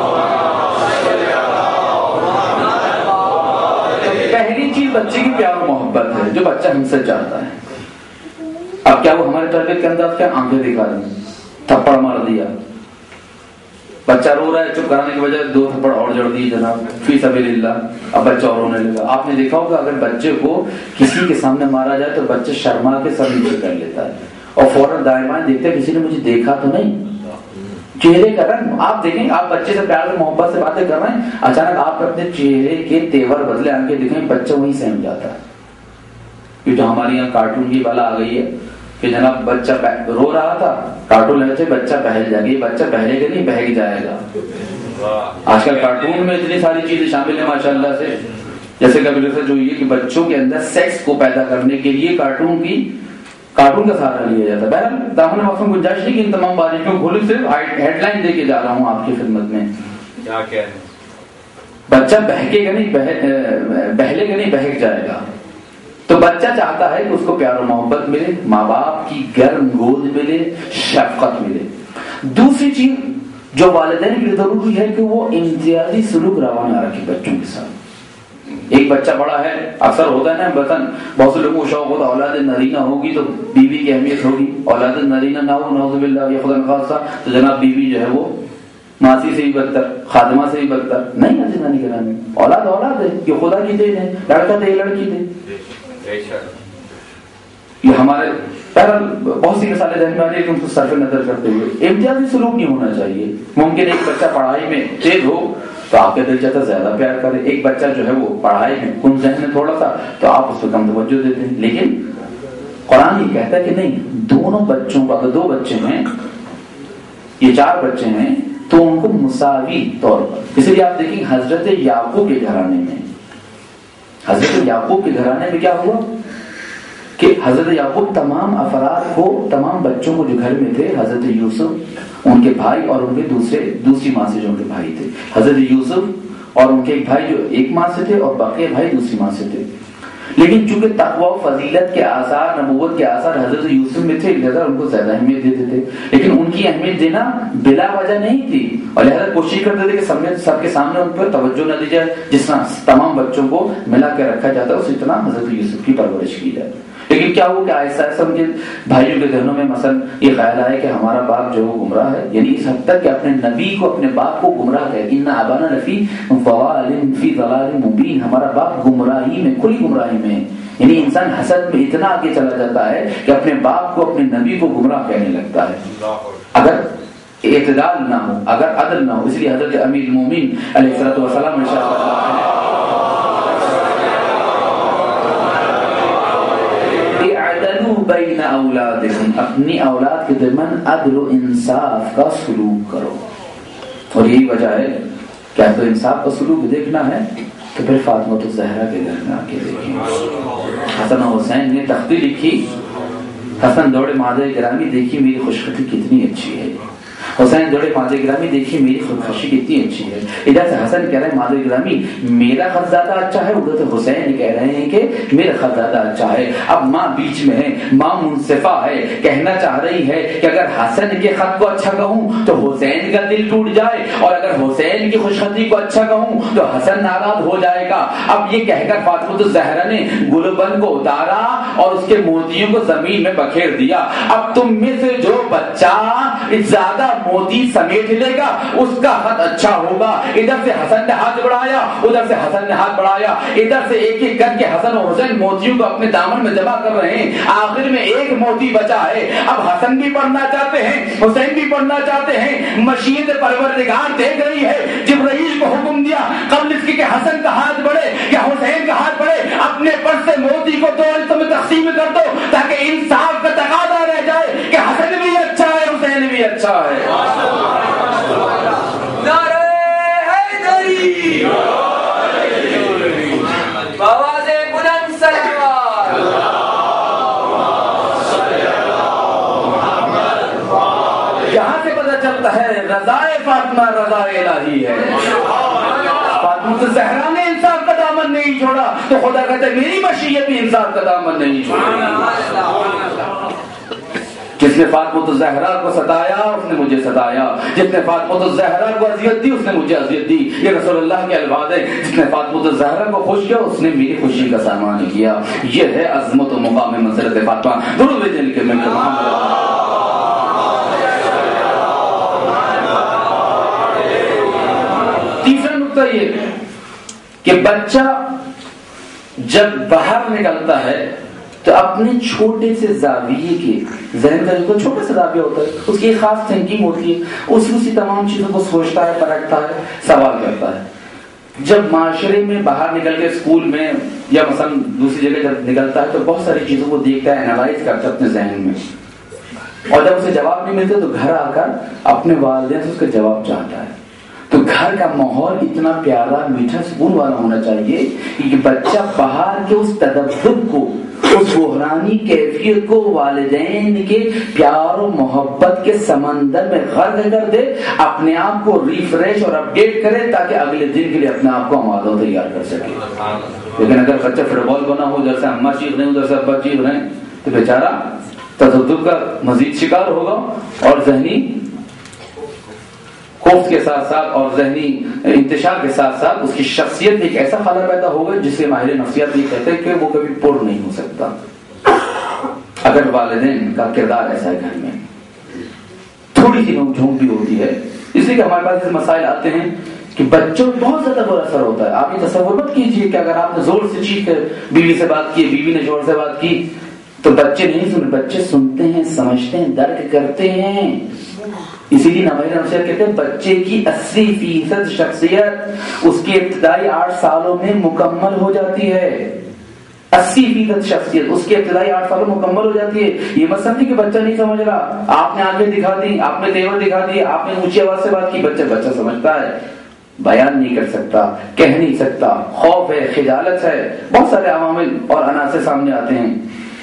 [SPEAKER 1] پہلی چیز بچے کی پیار و محبت ہے جو بچہ ہم سے چاہتا ہے. اب کیا وہ ہماری تربیت کے انداز کیا, آنکھیں دکھا دی, تھپڑ مار دیا, بچہ رو رہا ہے, چپ کرانے کی بجائے 2 تھپڑ اور جڑ دی جناب, فی سبیل اللہ, اب بچہ اور رونے لگا. آپ نے دیکھا ہوگا اگر بچے کو کسی کے سامنے مارا جائے تو بچہ شرما کے سر نیچے کر لیتا ہے اور فوراً دائیں بائیں دیکھتا ہے کسی نے مجھے دیکھا تو نہیں. چہرے کا رنگ آپ دیکھیں, آپ بچے سے پیار سے محبت سے باتیں کر رہے ہیں, اچانک آپ اپنے چہرے کے تیور بدلے آنکھیں دیکھیں, بچہ وہیں سہم جاتا ہے. یہ جو ہمارے یہاں کارٹون کی بلا آ گئی ہے کہ جناب بچہ رو رہا تھا, کارٹون لگے تھے, بچہ بہل جائے گا. یہ بچہ بہلے گا نہیں, بہک جائے گا. آج کل کارٹون میں اتنی ساری چیزیں شامل ہیں ماشاء اللہ سے, جیسے کبھی جو یہ کہ بچوں کے اندر سیکس کو پیدا کرنے کے لیے کارٹون کا سہارا لیا جاتا ہے. بہرحال دامن موسم گنجائش نہیں کہ ان تمام باریکیوں کو کھولے, صرف ہیڈ لائن دے کے جا رہا ہوں آپ کی خدمت میں.
[SPEAKER 2] کیا کہہ رہے ہیں,
[SPEAKER 1] بچہ بہکے گا نہیں, بہلے گا نہیں, بہک جائے گا. تو بچہ چاہتا ہے کہ اس کو پیار و محبت ملے, ماں باپ کی گرم گود ملے, شفقت ملے. دوسری چیز جو والدین کے لیے ضروری ہے کہ وہ امتیازی سلوک روانہ رکھے بچوں کے ساتھ. ایک بچہ بڑا ہے, اکثر ہوتا ہے نا وطن, بہت سے لوگوں کو شوق ہوتا ہے اولاد نرینہ ہوگی تو بیوی کی اہمیت ہوگی, اولاد نرینہ نہ ہو نعوذ باللہ یا خدا نخواستہ تو جناب بیوی جو ہے وہ ماسی سے بھی بدتر, خادمہ سے بھی بدتر. نہیں ہے زندانی کرانے, اولاد ہے, یہ خدا کی دین ہے, لڑکا دے لڑکی دے. یہ ہمارے بہت سی مثالیں ذہن میں آ رہی ہے کہ ان کو صرف نظر کرتے ہوئے امتیازی سلوک نہیں ہونا چاہیے. ممکن ایک بچہ پڑھائی میں تیز ہو تو آپ کا دل چاہتا زیادہ پیار کرے, ایک بچہ جو ہے وہ پڑھائی میں کن ذہن ہے تھوڑا سا تو آپ اس کو کم توجہ دیتے ہیں. لیکن قرآن یہ کہتا ہے کہ نہیں, دونوں بچوں کو, اگر 2 بچے ہیں, یہ 4 بچے ہیں, تو ان کو مساوی طور پر, اس لیے آپ دیکھیں حضرت یعقوب کے گھرانے میں کیا ہوا کہ حضرت یعقوب تمام افراد کو, تمام بچوں کو جو گھر میں تھے, حضرت یوسف, ان کے بھائی اور ان کے دوسری ماں سے جو ان کے بھائی تھے, حضرت یوسف اور ان کے ایک بھائی جو ایک ماں سے تھے اور باقی بھائی دوسری ماں سے تھے. لیکن چونکہ تقوی و فضیلت کے آثار, نبوت کے آثار حضرت یوسف میں تھے, لہذا ان کو زیادہ اہمیت دیتے تھے. لیکن ان کی اہمیت دینا بلا وجہ نہیں تھی, اور لہذا کوشش کرتے تھے کہ سب کے سامنے ان پر توجہ نہ دی جائے. جس طرح تمام بچوں کو ملا کے رکھا جاتا ہے اسی طرح حضرت یوسف کی پرورش کی جائے. لیکن کیا ہوا کہ آہستہ آہستہ ان کے بھائیوں کے ذہنوں میں مثلا یہ خیال آیا کہ ہمارا باپ جو وہ گمراہ ہے، یعنی اس حد تک کہ اپنے نبی کو اپنے باپ کو گمراہ ہے، ان ابانا لفی ضلال مبین، ہمارا باپ گمراہی میں، کھلی گمراہی میں ہے۔ یعنی انسان حسد میں اتنا آگے چلا جاتا ہے کہ اپنے باپ کو اپنے نبی کو گمراہ کہنے لگتا ہے اگر اعتدال نہ ہو، اگر عدل نہ ہو۔ اس لیے حضرت امیر المومنین علیہ الصلوۃ والسلام ارشاد فرماتے ہیں اعدلوا بین اولادکم، اپنی اولاد کے درمیان عدل و انصاف کا سلوک کرو۔ اور یہی وجہ ہے کہ آپ کو انصاف کا سلوک دیکھنا ہے تو پھر فاطمہ الزہرا کے گھر میں آ کے دیکھیں۔ حسن و حسین نے تختی لکھی، حسن دوڑے مادہ گرامی دیکھی میری خوشخطی کتنی اچھی ہے، حسین دوڑے مادہ گرامی دیکھی میری خودکشی کتنی اچھی ہے۔ ادھر سے حسن کہہ رہے ہیں مادہ گرامی میرا خط زیادہ اچھا ہے، ادھر سے حسین کہہ رہے ہیں کہ میرا خط زیادہ اچھا ہے۔ اب ماں بیچ میں ہے، ماں منصفہ ہے، کہنا چاہ رہی ہے کہ اگر حسن کے خط کو اچھا کہوں تو حسین کا دل ٹوٹ جائے، اور اگر حسین کی خوشخطی کو اچھا کہوں تو حسن ناراض ہو جائے گا۔ اب یہ کہہ کر فاطمہ الزہرا نے گلبن کو اتارا اور اس کے موتیوں کو زمین میں بکھیر دیا۔ اب تم میں سے جو بچہ زیادہ موتی سمیٹ لے گا اس کا خط اچھا ہوگا۔ ادھر سے حسن نے ہاتھ بڑھایا، ادھر سے حسن نے ہاتھ بڑھایا، ادھر سے ایک ایک کر کے حسن اور حسین موتیوں کو اپنے دامن میں جمع کر رہے ہیں۔ آخر میں ایک موتی بچا ہے۔ اب حسن بھی پڑھنا چاہتے ہیں، حسین بھی پڑھنا چاہتے ہیں۔ مشیت پروردگار دیکھ رہی ہے، جبرائیل کو حکم دیا قبل اس کے کہ حسن کا ہاتھ بڑھے یا حسین کا ہاتھ بڑھے، اپنے پر سے موتی کو دو حصوں میں تقسیم کر دو تاکہ انصاف کا تقاضا رہ جائے کہ حسن بھی اچھا ہے حسین بھی اچھا ہے۔
[SPEAKER 2] نعرہ حیدری، آواز بلند صلوات۔
[SPEAKER 1] یہاں سے پتہ چلتا ہے رضائے فاطمہ رضا الہی ہے۔ فاطمہ الزہرا نے انصاف کا دامن نہیں چھوڑا تو خدا کہتا ہے میری مشیت بھی انصاف کا دامن نہیں چھوڑا۔ جس نے فاطمہ الزہرا کو ستایا اس نے مجھے ستایا، جس نے فاطمہ الزہرا کو اذیت دی اس نے مجھے اذیت دی۔ یہ رسول اللہ کے الفاظ ہیں، جس نے فاطمہ الزہرا کو خوش کیا اس نے میری خوشی کا سامان کیا۔ یہ ہے عظمت و مقام منزلت فاطمہ۔ درود بھیجنے کے منت محمد۔ تیسرا نقطہ یہ کہ بچہ جب باہر نکلتا ہے تو اپنے چھوٹے سے زاویے کے ذہن کا جو چھوٹا سا زاویہ ہوتا ہے اس کی ایک خاص تھنکنگ ہوتی ہے، اسی تمام چیزوں کو سوچتا ہے، پرکھتا ہے، سوال کرتا ہے۔ جب معاشرے میں باہر نکل کے اسکول میں یا مثلا دوسری جگہ جب نکلتا ہے تو بہت ساری چیزوں کو دیکھتا ہے، انالائز کرتا ہے اپنے ذہن میں، اور جب اسے جواب نہیں ملتا تو گھر آ کر اپنے والدین سے اس کا جواب چاہتا ہے۔ تو گھر کا ماحول اتنا پیارا میٹھا سکون والا ہونا چاہیے کہ بچہ باہر کے اس تدبر کو، اس بحرانی کیفیت کو والدین کے پیار و محبت کے سمندر میں غرق کر دے، اپنے آپ کو ریفریش اور اپڈیٹ کرے تاکہ اگلے دن کے لیے اپنے آپ کو آمادہ تیار کر سکے۔ لیکن اگر بچہ فٹ بال بنا ہو، ادھر سے اماں چیخ رہے ہیں ادھر سے ابا چیخ رہے ہیں تو بیچارہ تذبذب کا مزید شکار ہوگا، اور ذہنی خوف کے ساتھ ساتھ اور ذہنی انتشار کے ساتھ ساتھ اس کی شخصیت میں ایک ایسا خلا پیدا ہوگا جس سے ماہر نفسیات یہ کہتے ہیں کہ وہ کبھی پر نہیں ہو سکتا اگر والدین کا کردار ایسا ہے گھر میں۔ تھوڑی سی نوک جھونک بھی ہوتی ہے، اس لیے کہ ہمارے پاس ایسے مسائل آتے ہیں کہ بچوں پر بہت زیادہ برا اثر ہوتا ہے۔ آپ یہ تصور مت کیجیے کہ اگر آپ نے زور سے چیخ کر بیوی سے بات کی، بیوی نے زور سے بات کی تو بچے نہیں سنتے، بچے سنتے ہیں، سمجھتے ہیں، درک کرتے ہیں۔ اسی لیے نمائر نفسیات کہتے ہیں بچے کی 80% شخصیت اس کے ابتدائی 8 سالوں میں مکمل ہو جاتی ہے۔ 80% شخصیت اس کے ابتدائی 8 سالوں میں مکمل ہو جاتی ہے۔ یہ مت سمجھے کہ بچہ نہیں سمجھ رہا، آپ نے آنکھیں دکھا دی، آپ نے تیور دکھا دی، آپ نے اونچی آواز سے بات کی، بچہ سمجھتا ہے، بیان نہیں کر سکتا، کہہ نہیں سکتا، خوف ہے، خجالت ہے، بہت سارے عوامل اور عناصر سامنے آتے ہیں۔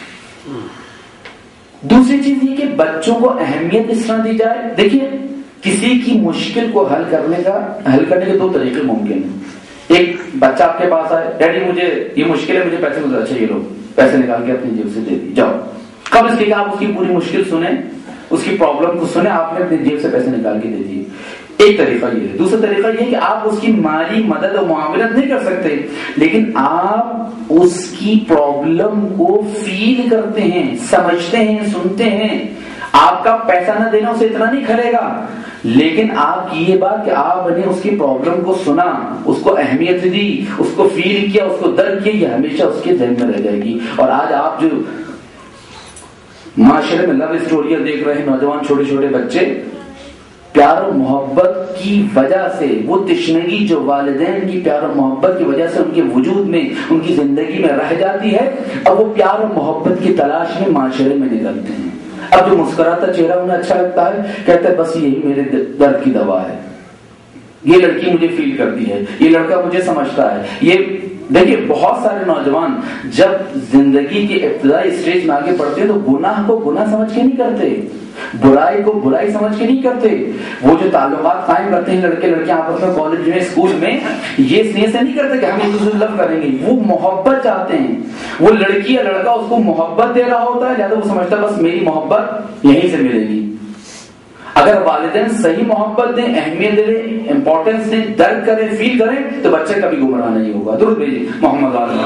[SPEAKER 1] دوسری چیز یہ کہ بچوں کو اہمیت اس طرح دی جائے، دیکھیے کسی کی مشکل کو حل کرنے کے 2 طریقے ممکن ہیں۔ ایک بچہ آپ کے پاس آئے، ڈیڈی مجھے یہ مشکل ہے، مجھے پیسے مجھے اچھا، یہ لو پیسے نکال کے اپنی جیب سے دے دی، جاؤ۔ قبل اس کے کہ آپ اس کی پوری مشکل سنیں، اس کی پرابلم کو سنیں، آپ نے اپنی جیب سے پیسے نکال کے دے دیے۔ ایک طریقہ یہ ہے. دوسرا طریقہ یہ ہے کہ آپ اس کی مالی مدد اور معاونت نہیں کر سکتے، لیکن آپ اس کی پرابلم کو فیل کرتے ہیں، سمجھتے ہیں، سنتے ہیں. آپ کا پیسہ نہ دینا اسے اتنا نہیں کھلے گا، لیکن آپ کی یہ بات کہ آپ نے اس کی پرابلم کو سنا، اس کو اہمیت دی، اس کو فیل کیا، اس کو درک کیا، یہ ہمیشہ اس کے ذہن میں رہ جائے گی. اور آج آپ جو معاشرے میں لو اسٹوریاں دیکھ رہے ہیں، نوجوان چھوٹے چھوٹے بچے، پیار و محبت کی وجہ سے، وہ تشنگی جو والدین کی پیار و محبت کی وجہ سے ان کے وجود میں، ان کی زندگی میں رہ جاتی ہے، اب وہ پیار و محبت کی تلاش میں معاشرے میں نکلتے ہیں. اب جو مسکراتا چہرہ انہیں اچھا لگتا ہے، کہتے ہیں بس یہی میرے درد کی دوا ہے، یہ لڑکی مجھے فیل کرتی ہے، یہ لڑکا مجھے سمجھتا ہے. یہ دیکھیے بہت سارے نوجوان جب زندگی کے ابتدائی اسٹیج میں آگے بڑھتے ہیں تو گناہ کو گناہ سمجھ کے نہیں کرتے، برائی کو برائی سمجھ کے نہیں کرتے. وہ جو تعلقات قائم کرتے ہیں لڑکے لڑکیاں آپس میں، کالج میں، اسکول میں، یہ اس نیت سے نہیں کرتے کہ ہم ایک دوسرے سے لو کریں گے. وہ محبت چاہتے ہیں. وہ لڑکی یا لڑکا اس کو محبت دے رہا ہوتا ہے، لہٰذا وہ سمجھتا ہے بس میری محبت یہیں سے ملے گی. اگر والدین صحیح محبت دیں، اہمیت دیں، امپورٹنس دیں، درد کریں، فیل کریں، تو بچہ کبھی گمراہ نہیں ہوگا. درود بھیجیے محمد علیہ.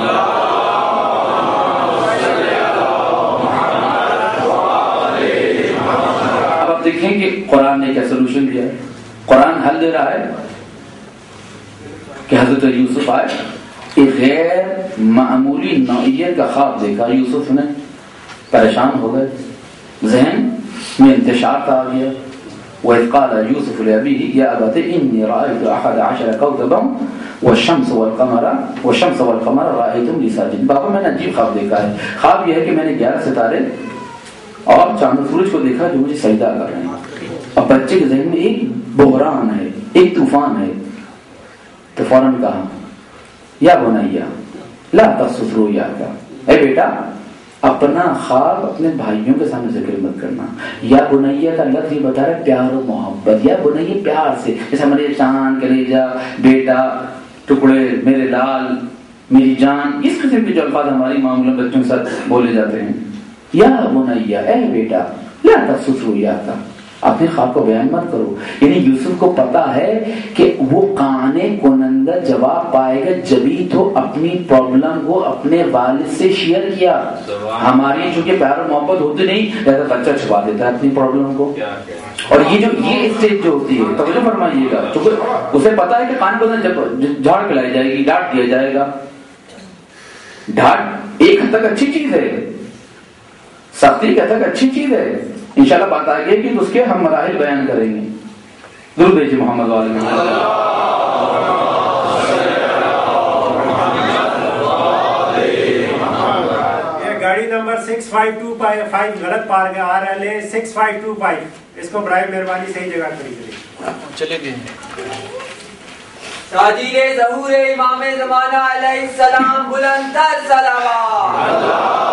[SPEAKER 1] اب آپ دیکھیں کہ قرآن نے کیا سولوشن دیا ہے. قرآن حل دے رہا ہے کہ حضرت یوسف آئے، ایک غیر معمولی نوعیت کا خواب دیکھا. یوسف نے پریشان ہو گئے، ذہن میں انتشار آ گیا. وَإِذْ قَالَ يُوسُفُ لِأَبِيهِ يَا أَبَتِ إِنِّي رَأَيْتُ أَحَدَ عَشَرَ كَوْكَبًا وَالشَّمْسَ وَالْقَمَرَ رَأَيْتُمْ لِي سَاجِدِينَ. بابا میں نے عجیب خواب دیکھا ہے. خواب یہ ہے کہ میں نے 11 ستارے اور چاند و سورج کو دیکھا جو مجھے سجدہ کر رہے ہیں. اب بچے کے ذہن میں ایک بحران ہے، ایک طوفان ہے. تو فوراً کہا یا بنیا لا تقصص رؤیاک، اے بیٹا اپنا خواب اپنے بھائیوں کے سامنے ذکر مت کرنا. یا بنیا کا لفظ یہ بتا رہا ہے پیار و محبت. یا بنیا پیار سے، جیسے ہمارے چاند، کلیجا، بیٹا، ٹکڑے، میرے لال، میری جان، اس قسم کے جو الفاظ ہماری معمولاً بچوں کے ساتھ بولے جاتے ہیں. یا بنیا اے بیٹا لا تقصص رؤیاک، اپنے خواب کو بیان مت کرو. یعنی یوسف کو پتا ہے کہ وہ قانے کنندہ جواب پائے گا جبھی تو اپنی پرابلم کو اپنے والد سے شیئر کیا. ہماری چونکہ پیار و محبت ہوتی نہیں، لہذا بچہ چھپا دیتا ہے اپنی پرابلم کو. اور یہ اسٹیج جو ہوتی ہے، توجہ فرمائیے گا، چونکہ اسے پتا ہے کہ قان کو جھاڑ پلائی جائے گی، ڈانٹ دیا جائے گا. ڈانٹ ایک حد تک اچھی چیز ہے، سختی ایک حد تک اچھی چیز ہے. انشاءاللہ بات آگے کہ اس کے ہم مراحل بیان کریں گے. درود بھیجیے محمد علیہ.
[SPEAKER 3] یہ گاڑی نمبر 6525 غلط پار گیا، RLA 6525. اس کو برائے مہربانی صحیح جگہ کھڑی کریں.
[SPEAKER 1] چلے گئے.
[SPEAKER 2] تاجیل ظہور امام زمانہ علیہ السلام، بلند تر صلوات.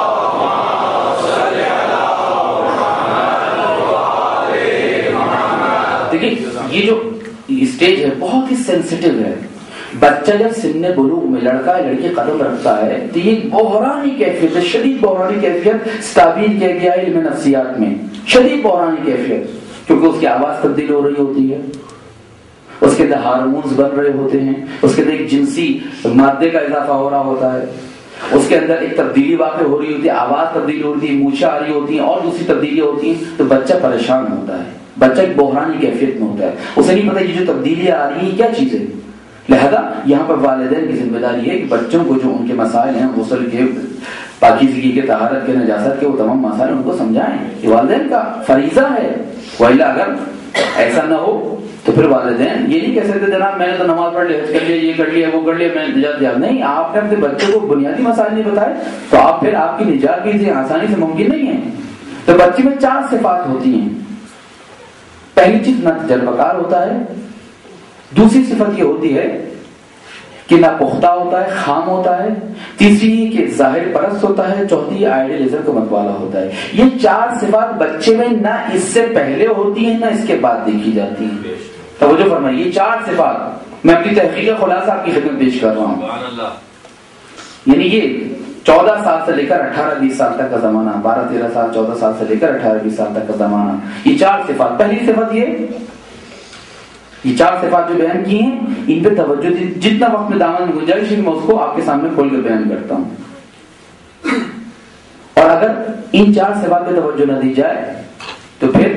[SPEAKER 1] یہ جو اسٹیج ہے بہت ہی سینسیٹیو ہے. بچہ جب سن بلوغ میں، لڑکا یا لڑکی قدم رکھتا ہے تو یہ بحرانی کیفیت ہے، شدید بحرانی کیفیت تعبیر کیا گیا علم نفسیات میں. شدید بحرانی کیفیت، کیونکہ اس کی آواز تبدیل ہو رہی ہوتی ہے، اس کے اندر ہارمونز بن رہے ہوتے ہیں، اس کے اندر ایک جنسی مادے کا اضافہ ہو رہا ہوتا ہے، اس کے اندر ایک تبدیلی واقع ہو رہی ہوتی ہے، آواز تبدیل ہو رہی ہے، مونچھیں آ رہی ہوتی ہیں اور دوسری تبدیلیاں ہوتی ہیں. تو بچہ پریشان ہوتا ہے، بچہ ایک بحرانی کیفیت میں ہوتا ہے. اسے نہیں پتا یہ جو تبدیلیاں آ رہی ہیں کیا چیز ہے. لہذا یہاں پر والدین کی ذمہ داری ہے کہ بچوں کو جو ان کے مسائل ہیں، غسل کے، پاکیزگی کے، طہارت کے، نجاست کے، وہ تمام مسائل ان کو سمجھائیں. یہ والدین کا فریضہ ہے. وإلا اگر ایسا نہ ہو تو پھر والدین یہ نہیں کہہ سکتے جناب میں نے تو نماز پڑھ لی، حج کر لیا، یہ کر لیا، وہ کر لیا، میں نجات دیا. نہیں، آپ نے اپنے بچے کو بنیادی مسائل نہیں بتائے تو آپ پھر آپ کی نجات بھی آسانی سے ممکن نہیں ہے. تو بچے میں 4 صفات ہوتی ہیں. پہلی چیز نہ تجربہ ہوتا ہے، دوسری صفت یہ ہوتی ہے کہ نہ پختہ ہوتا ہے، خام ہوتا ہے، تیسری کہ ظاہر پرست ہوتا ہے، چوتھی آئیڈیلزم کا مت والا ہوتا ہے. یہ 4 صفات بچے میں نہ اس سے پہلے ہوتی ہیں نہ اس کے بعد دیکھی جاتی ہیں. توجہ فرمائیے، یہ 4 صفات میں اپنی تحقیق کا خلاصہ آپ کی خدمت پیش کر رہا ہوں. یعنی یہ 14 سال سے لے کر 18-20 سال تک کا زمانہ، 12-13 سال، 14 سال سے لے کر 18-20 سال تک کا زمانہ، یہ 4 صفات. پہلی صفت یہ یہ 4 صفات جو بیان کی ہیں ان پہ توجہ دی. جتنا وقت میں دامن میں گنجائش ہے میں اس کو آپ کے سامنے کھول کر بیان کرتا ہوں. اور اگر ان 4 صفات پہ توجہ نہ دی جائے تو پھر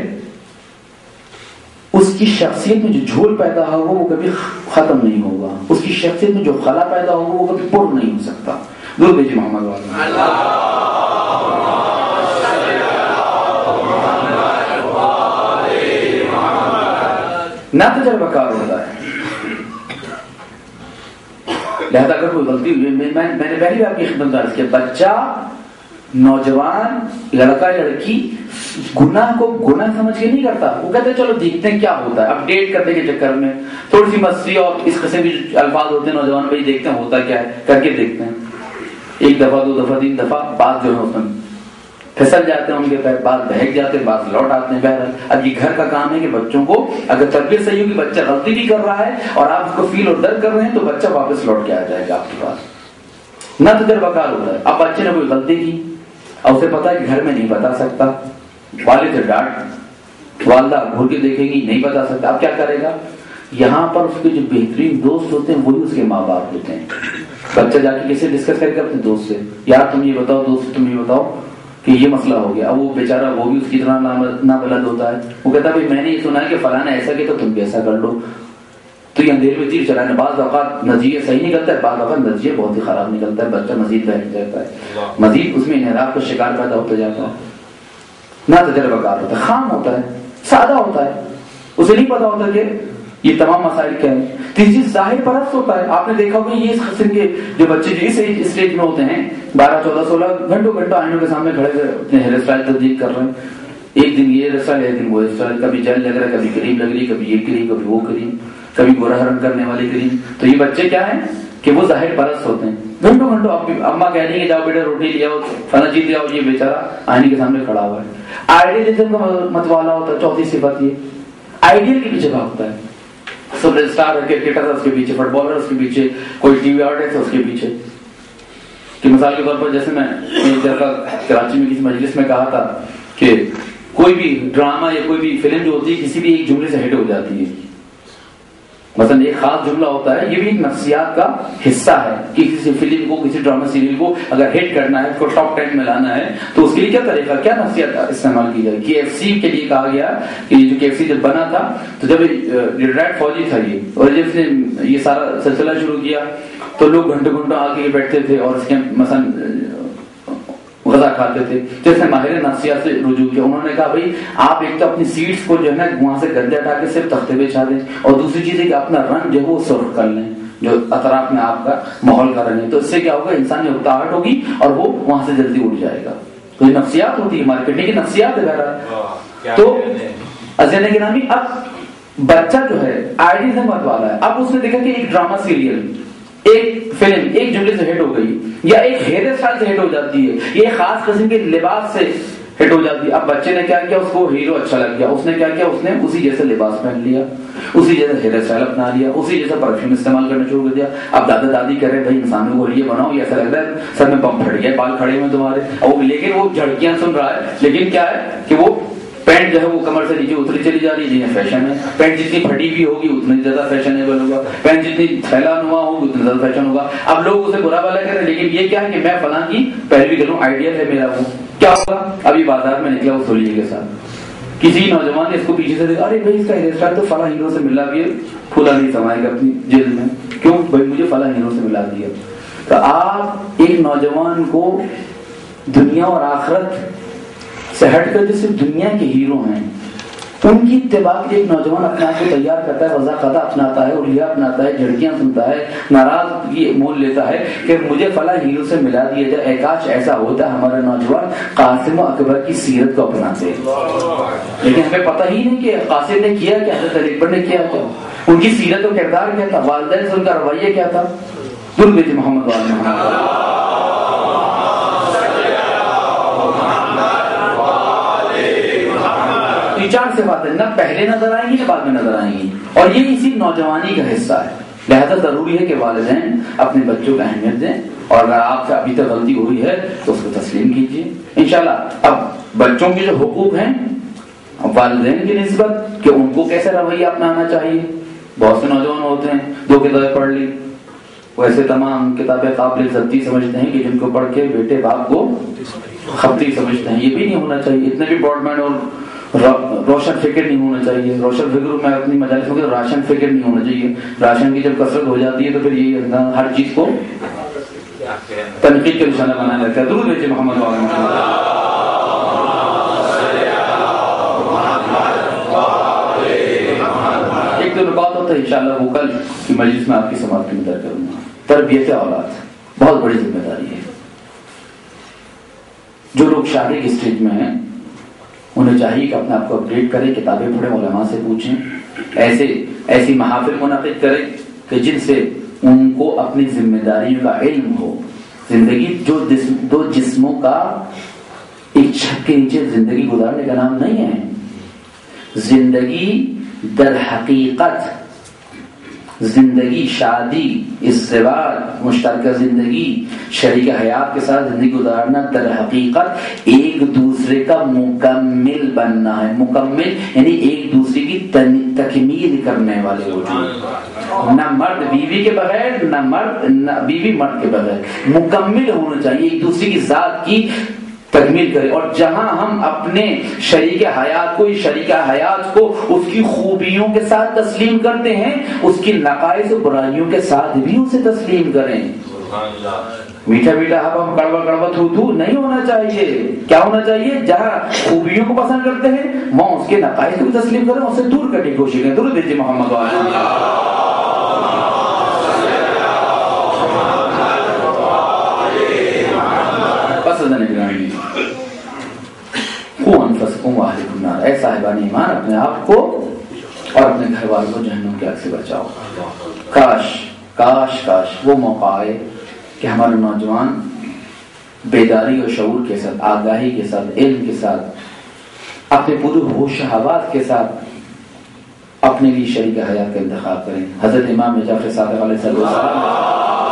[SPEAKER 1] اس کی شخصیت میں جو جھول پیدا ہوگا وہ کبھی ختم نہیں ہوگا. اس کی شخصیت میں جو خلا پیدا ہوگا وہ کبھی پر نہیں ہو سکتا. درود بھیجیے محمد والا. نہ تجربہ کار ہوتا ہے. لہذا اگر کوئی غلطی ہوئی, میں نے پہلی بار آپ کی خدمت درج کیا, بچہ, نوجوان, لڑکا یا لڑکی گناہ کو گناہ سمجھ کے نہیں کرتا. وہ کہتے ہیں چلو دیکھتے ہیں کیا ہوتا ہے. اپڈیٹ کرنے کے چکر میں تھوڑی سی مستی اور اس قسم کے الفاظ ہوتے ہیں نوجوان بھائی, دیکھتے ہیں ہوتا کیا ہے, کر کے دیکھتے ہیں. 1 دفعہ 2 دفعہ 3 دفعہ, بعض جو ہے اس میں پھسل جاتے ہیں ان کے پیر, بعض بہک جاتے ہیں, بعض لوٹ آتے ہیں. بہرحال اب یہ گھر کا کام ہے کہ بچوں کو اگر تربیت صحیح ہوگی, بچہ غلطی بھی کر رہا ہے اور آپ اس کو فیل اور ڈر کر رہے ہیں تو بچہ واپس لوٹ کے آ جائے گا آپ کے پاس. نہ تجربہ کار ہوتا ہے. اب بچے نے کوئی غلطی کی اور اسے پتا ہے کہ گھر میں نہیں بتا سکتا, والد سے ڈانٹ, والدہ گھور کے دیکھیں گی نہیں بتا سکتا, اب کیا کرے گا؟ یہاں پر اس کے جو بہترین دوست ہوتے ہیں وہی اس کے ماں باپ ہوتے ہیں. بچہ جا کے کسی ڈسکس کرے گا اپنے دوست سے, یار تم یہ بتاؤ, دوست تم یہ بتاؤ کہ یہ مسئلہ ہو گیا. اب وہ بیچارہ وہ بھی اس کی طرح نابلد ہوتا ہے. وہ کہتا ہے میں نے یہ سنا ہے کہ فلاں ایسا کہ تو تم بھی ایسا کر لو. تو یہ اندھیرے میں تیر چلانے, بعض اوقات نتیجے صحیح نکلتا ہے, بعض اوقات نتیجے بہت ہی خراب نکلتا ہے. بچہ مزید بہت جاتا ہے, مزید اس میں انحراف کا شکار پیدا ہوتا جاتا ہے. نہ تجربہ کار ہوتا ہے, خام ہوتا ہے, سادہ ہوتا ہے, اسے نہیں پتا ہوتا کہ یہ تمام مسائل کیا ہیں. تیسری ظاہر پرست ہوتا ہے. آپ نے دیکھا ہوگا یہ اس قسم کے جو بچے جو اس اسٹیج میں ہوتے ہیں 12 14 16 گھنٹوں آئینوں کے سامنے کھڑے ہوئے اپنے ہیئر اسٹائل تبدیل کر رہے ہیں. ایک دن یہ ہیئر اسٹائل, ایک دن وہ ہیئر اسٹائل, کبھی جیل لگ رہا ہے, کبھی کریم لگ رہی ہے, کبھی یہ کریم, کبھی وہ کریم, کبھی گورا ہرن کرنے والی کریم. تو یہ بچے کیا ہیں کہ وہ ظاہر پرست ہوتے ہیں. گھنٹوں اما کہہ رہی ہے جاؤ بیٹا روٹی لے آؤ, فلاں چیز لے آؤ, یہ بیچارہ آئینے کے سامنے کھڑا ہوا ہے. آئیڈیلزم کا متوالا ہوتا ہے. چوتھی صفت یہ آئیڈیل کے پیچھے بھاگتا ہے. سپر اسٹار کرکٹر ہے اس کے پیچھے, فٹ بالر اس کے پیچھے, کوئی ٹی وی آرٹسٹ ہے اس کے پیچھے. کہ مثال کے طور پر جیسے میں ایک جگہ کراچی میں کسی مجلس میں کہا تھا کہ کوئی بھی ڈرامہ یا کوئی بھی فلم جو ہوتی ہے کسی بھی ایک جملے سے ہٹ ہو جاتی ہے. مثلا ایک خاص جملہ ہوتا ہے, یہ بھی ایک نفسیات کا حصہ ہے کہ کسی فلم کو, کسی ڈرامہ سیریل کو اگر ہٹ کرنا ہے, اس کو ٹاپ 10 میں لانا ہے تو اس کے لیے کیا طریقہ, کیا نفسیات استعمال کی جائے. KFC کے لیے کہا گیا کہ یہ جو KFC جب بنا تھا تو جب ریٹائرڈ فوجی تھا یہ, اور جب اس نے یہ سارا سلسلہ شروع کیا تو لوگ گھنٹوں آ کے بیٹھتے تھے اور اس کے مثلا غذا کھاتے تھے. تو اس نے ماہر نفسیات سے رجوع کیا. انہوں نے کہا بھائی آپ ایک تو اپنی سیٹس کو جو ہے نا وہاں سے گدے ہٹا کے صرف تختے پہ چھا دیں, اور دوسری چیز ہے کہ اپنا رنگ جو ہے وہ سرخ کر لیں جو اطراف میں آپ کا ماحول کا رنگ ہے. تو اس سے کیا ہوگا, انسانی اکتاہٹ ہوگی اور وہ وہاں سے جلدی اٹھ جائے گا. تو یہ نفسیات ہوتی ہے, مارکیٹنگ کی نفسیات ہے. بہرحال تو عزیزان گرامی, اب بچہ جو ہے آئیڈیلزم والا ہے. اب اس نے دیکھا کہ ایک ڈرامہ سیریل, ایک فلم ایک جملے سے ہٹ ہو گئی, یا ایک ہیئر اسٹائل سے ہٹ ہو جاتی ہے, یہ خاص قسم کے لباس سے ہٹ ہو جاتی ہے. اب بچے نے کیا کیا, اس کو ہیرو اچھا لگ گیا, اس نے کیا کیا, اس نے اسی جیسے لباس پہن لیا, اسی جیسا ہیئر اسٹائل اپنا لیا, اسی جیسا پرفیوم استعمال کرنا شروع کر دیا. اب دادا دادی کہہ رہے بھائی انسانوں کو یہ بناؤ, یہ ایسا لگ رہا ہے سر میں پمپ پھٹ گیا, بال کھڑے ہوئے تمہارے, لیکن وہ جھڑکیاں سن رہا ہے. لیکن کیا ہے کہ وہ پینٹ جو ہے وہ کمر سے نیچے اتری چلی جا رہی ہے, جنہیں فیشن ہے. پینٹ جتنی پھٹی ہوئی ہوگی اتنی زیادہ فیشنیبل ہوگا, پینٹ جتنی پھیلا نما ہوگی اتنا زیادہ فیشن ہوگا. اب لوگ اسے برا بھلا کہہ رہے ہیں, لیکن یہ کیا ہے کہ میں فلاں کی پیروی کروں, آئیڈیل ہے میرا. وہ کیا ہوگا, ابھی بازار میں نکلا اس تولیے کے ساتھ, کسی نوجوان نے اس کو پیچھے سے دیکھا, ارے بھائی اس کا ہیئر اسٹائل تو فلاں ہیرو سے ملا بھی ہے, پھولا نہیں سمائے گا اپنی جلد میں, کیوں بھائی مجھے فلاں ہیرو سے ملا دیا. تو آپ ایک نوجوان کو دنیا اور آخرت سے ہٹ کر جو صرف دنیا کے ہیرو ہیں ان کی اتباع کے لیے ایک نوجوان اپنے آپ کو تیار کرتا ہے, وضع قضا اپناتا ہے, الیہ اپناتا ہے, جھڑکیاں سنتا ہے, ناراضگی مول لیتا ہے کہ مجھے فلاں ہیرو سے ملا دیا جائے. کاش ایسا ہوتا, ہمارا نوجوان قاسم و اکبر کی سیرت کو اپناتے. لیکن ہمیں پتہ ہی نہیں کہ قاسم نے کیا کیا, حضرت علی اکبر نے کیا کیا, ان کی سیرت و کردار کیا تھا, والدین سے ان کا رویہ کیا تھا. درود محمد والد چار سے باتیں نہ پہلے نظر آئیں گی نہ بعد میں نظر آئیں گی, اور یہ اسی نوجوانی کا حصہ ہے. لہذا ضروری ہے کہ والدین اپنے بچوں کو اہمیت دیں, اور اگر آپ سے ابھی تک غلطی ہوئی ہے تو اس کو تسلیم کیجیے انشاءاللہ. اب بچوں کے جو حقوق ہیں والدین کی نسبت کہ ان کو کیسے رویہ اپنانا چاہیے, بہت سے نوجوان ہوتے ہیں 2 کتابیں پڑھ لی، ویسے تمام کتابیں قابل ضبطی سمجھتے ہیں کہ جن کو پڑھ کے بیٹے باپ کو خبتی سمجھتے ہیں. یہ بھی نہیں ہونا چاہیے. اتنے بھی براڈ مائنڈ اور روشن فکر نہیں ہونا چاہیے. روشن فکر میں اپنی مجالس میں راشن فکر نہیں ہونا چاہیے. راشن کی جب کثرت ہو جاتی ہے تو پھر یہی ہر چیز کو تنقید کا نشانہ بنایا جاتا ہے. درود بھیجیے محمد وعلیہ ایک دو بات ہوتا ہے انشاءاللہ وہ کل کی مجلس میں آپ کی سماعت کی مدد کروں گا. تربیت اولاد بہت بڑی ذمہ داری ہے. جو لوگ شادی کی اسٹیج میں ہیں انہیں چاہیے کہ اپنے آپ کو اپڈیٹ کریں، کتابیں پڑھیں، علماء سے پوچھیں، ایسی محافل منعقد کریں کہ جن سے ان کو اپنی ذمہ داریوں کا علم ہو. زندگی دو جسموں کا ایک چھت کے نیچے زندگی گزارنے کا نام نہیں ہے. زندگی در حقیقت زندگی، شادی، ازدواج، مشترکہ زندگی، شریک حیات کے ساتھ زندگی گزارنا در حقیقت ایک دوسرے کا مکمل بننا ہے. مکمل یعنی ایک دوسرے کی تکمیل کرنے والے وجود. نہ مرد بیوی کے بغیر، نہ بیوی مرد کے بغیر. مکمل ہونا چاہیے، ایک دوسرے کی ذات کی تکمیل کرے. اور جہاں ہم اپنے شریک حیات کو اس کی خوبیوں کے ساتھ تسلیم کرتے ہیں، اس کی نقائص و برائیوں کے ساتھ بھی اسے تسلیم کریں. میٹھا میٹھا ہم کڑوا کڑوا تھو نہیں ہونا چاہیے. کیا ہونا چاہیے؟ جہاں خوبیوں کو پسند کرتے ہیں وہاں اس کے نقائص کو بھی تسلیم کریں، اسے دور کرنے کی کوشش کریں. درود بھیجیے محمد وعلیہ اے صاحبان ایمان، اپنے آپ کو اور اپنے گھر والوں کو جہنم کی آگ سے بچاؤ. کاش وہ موقع آئے کہ ہمارے نوجوان بیداری اور شعور کے ساتھ، آگاہی کے ساتھ، علم کے ساتھ، اپنے پورے ہوش حواس کے ساتھ اپنے لیے شریک حیات کا انتخاب کریں. حضرت امام جعفر صادق علیہ السلام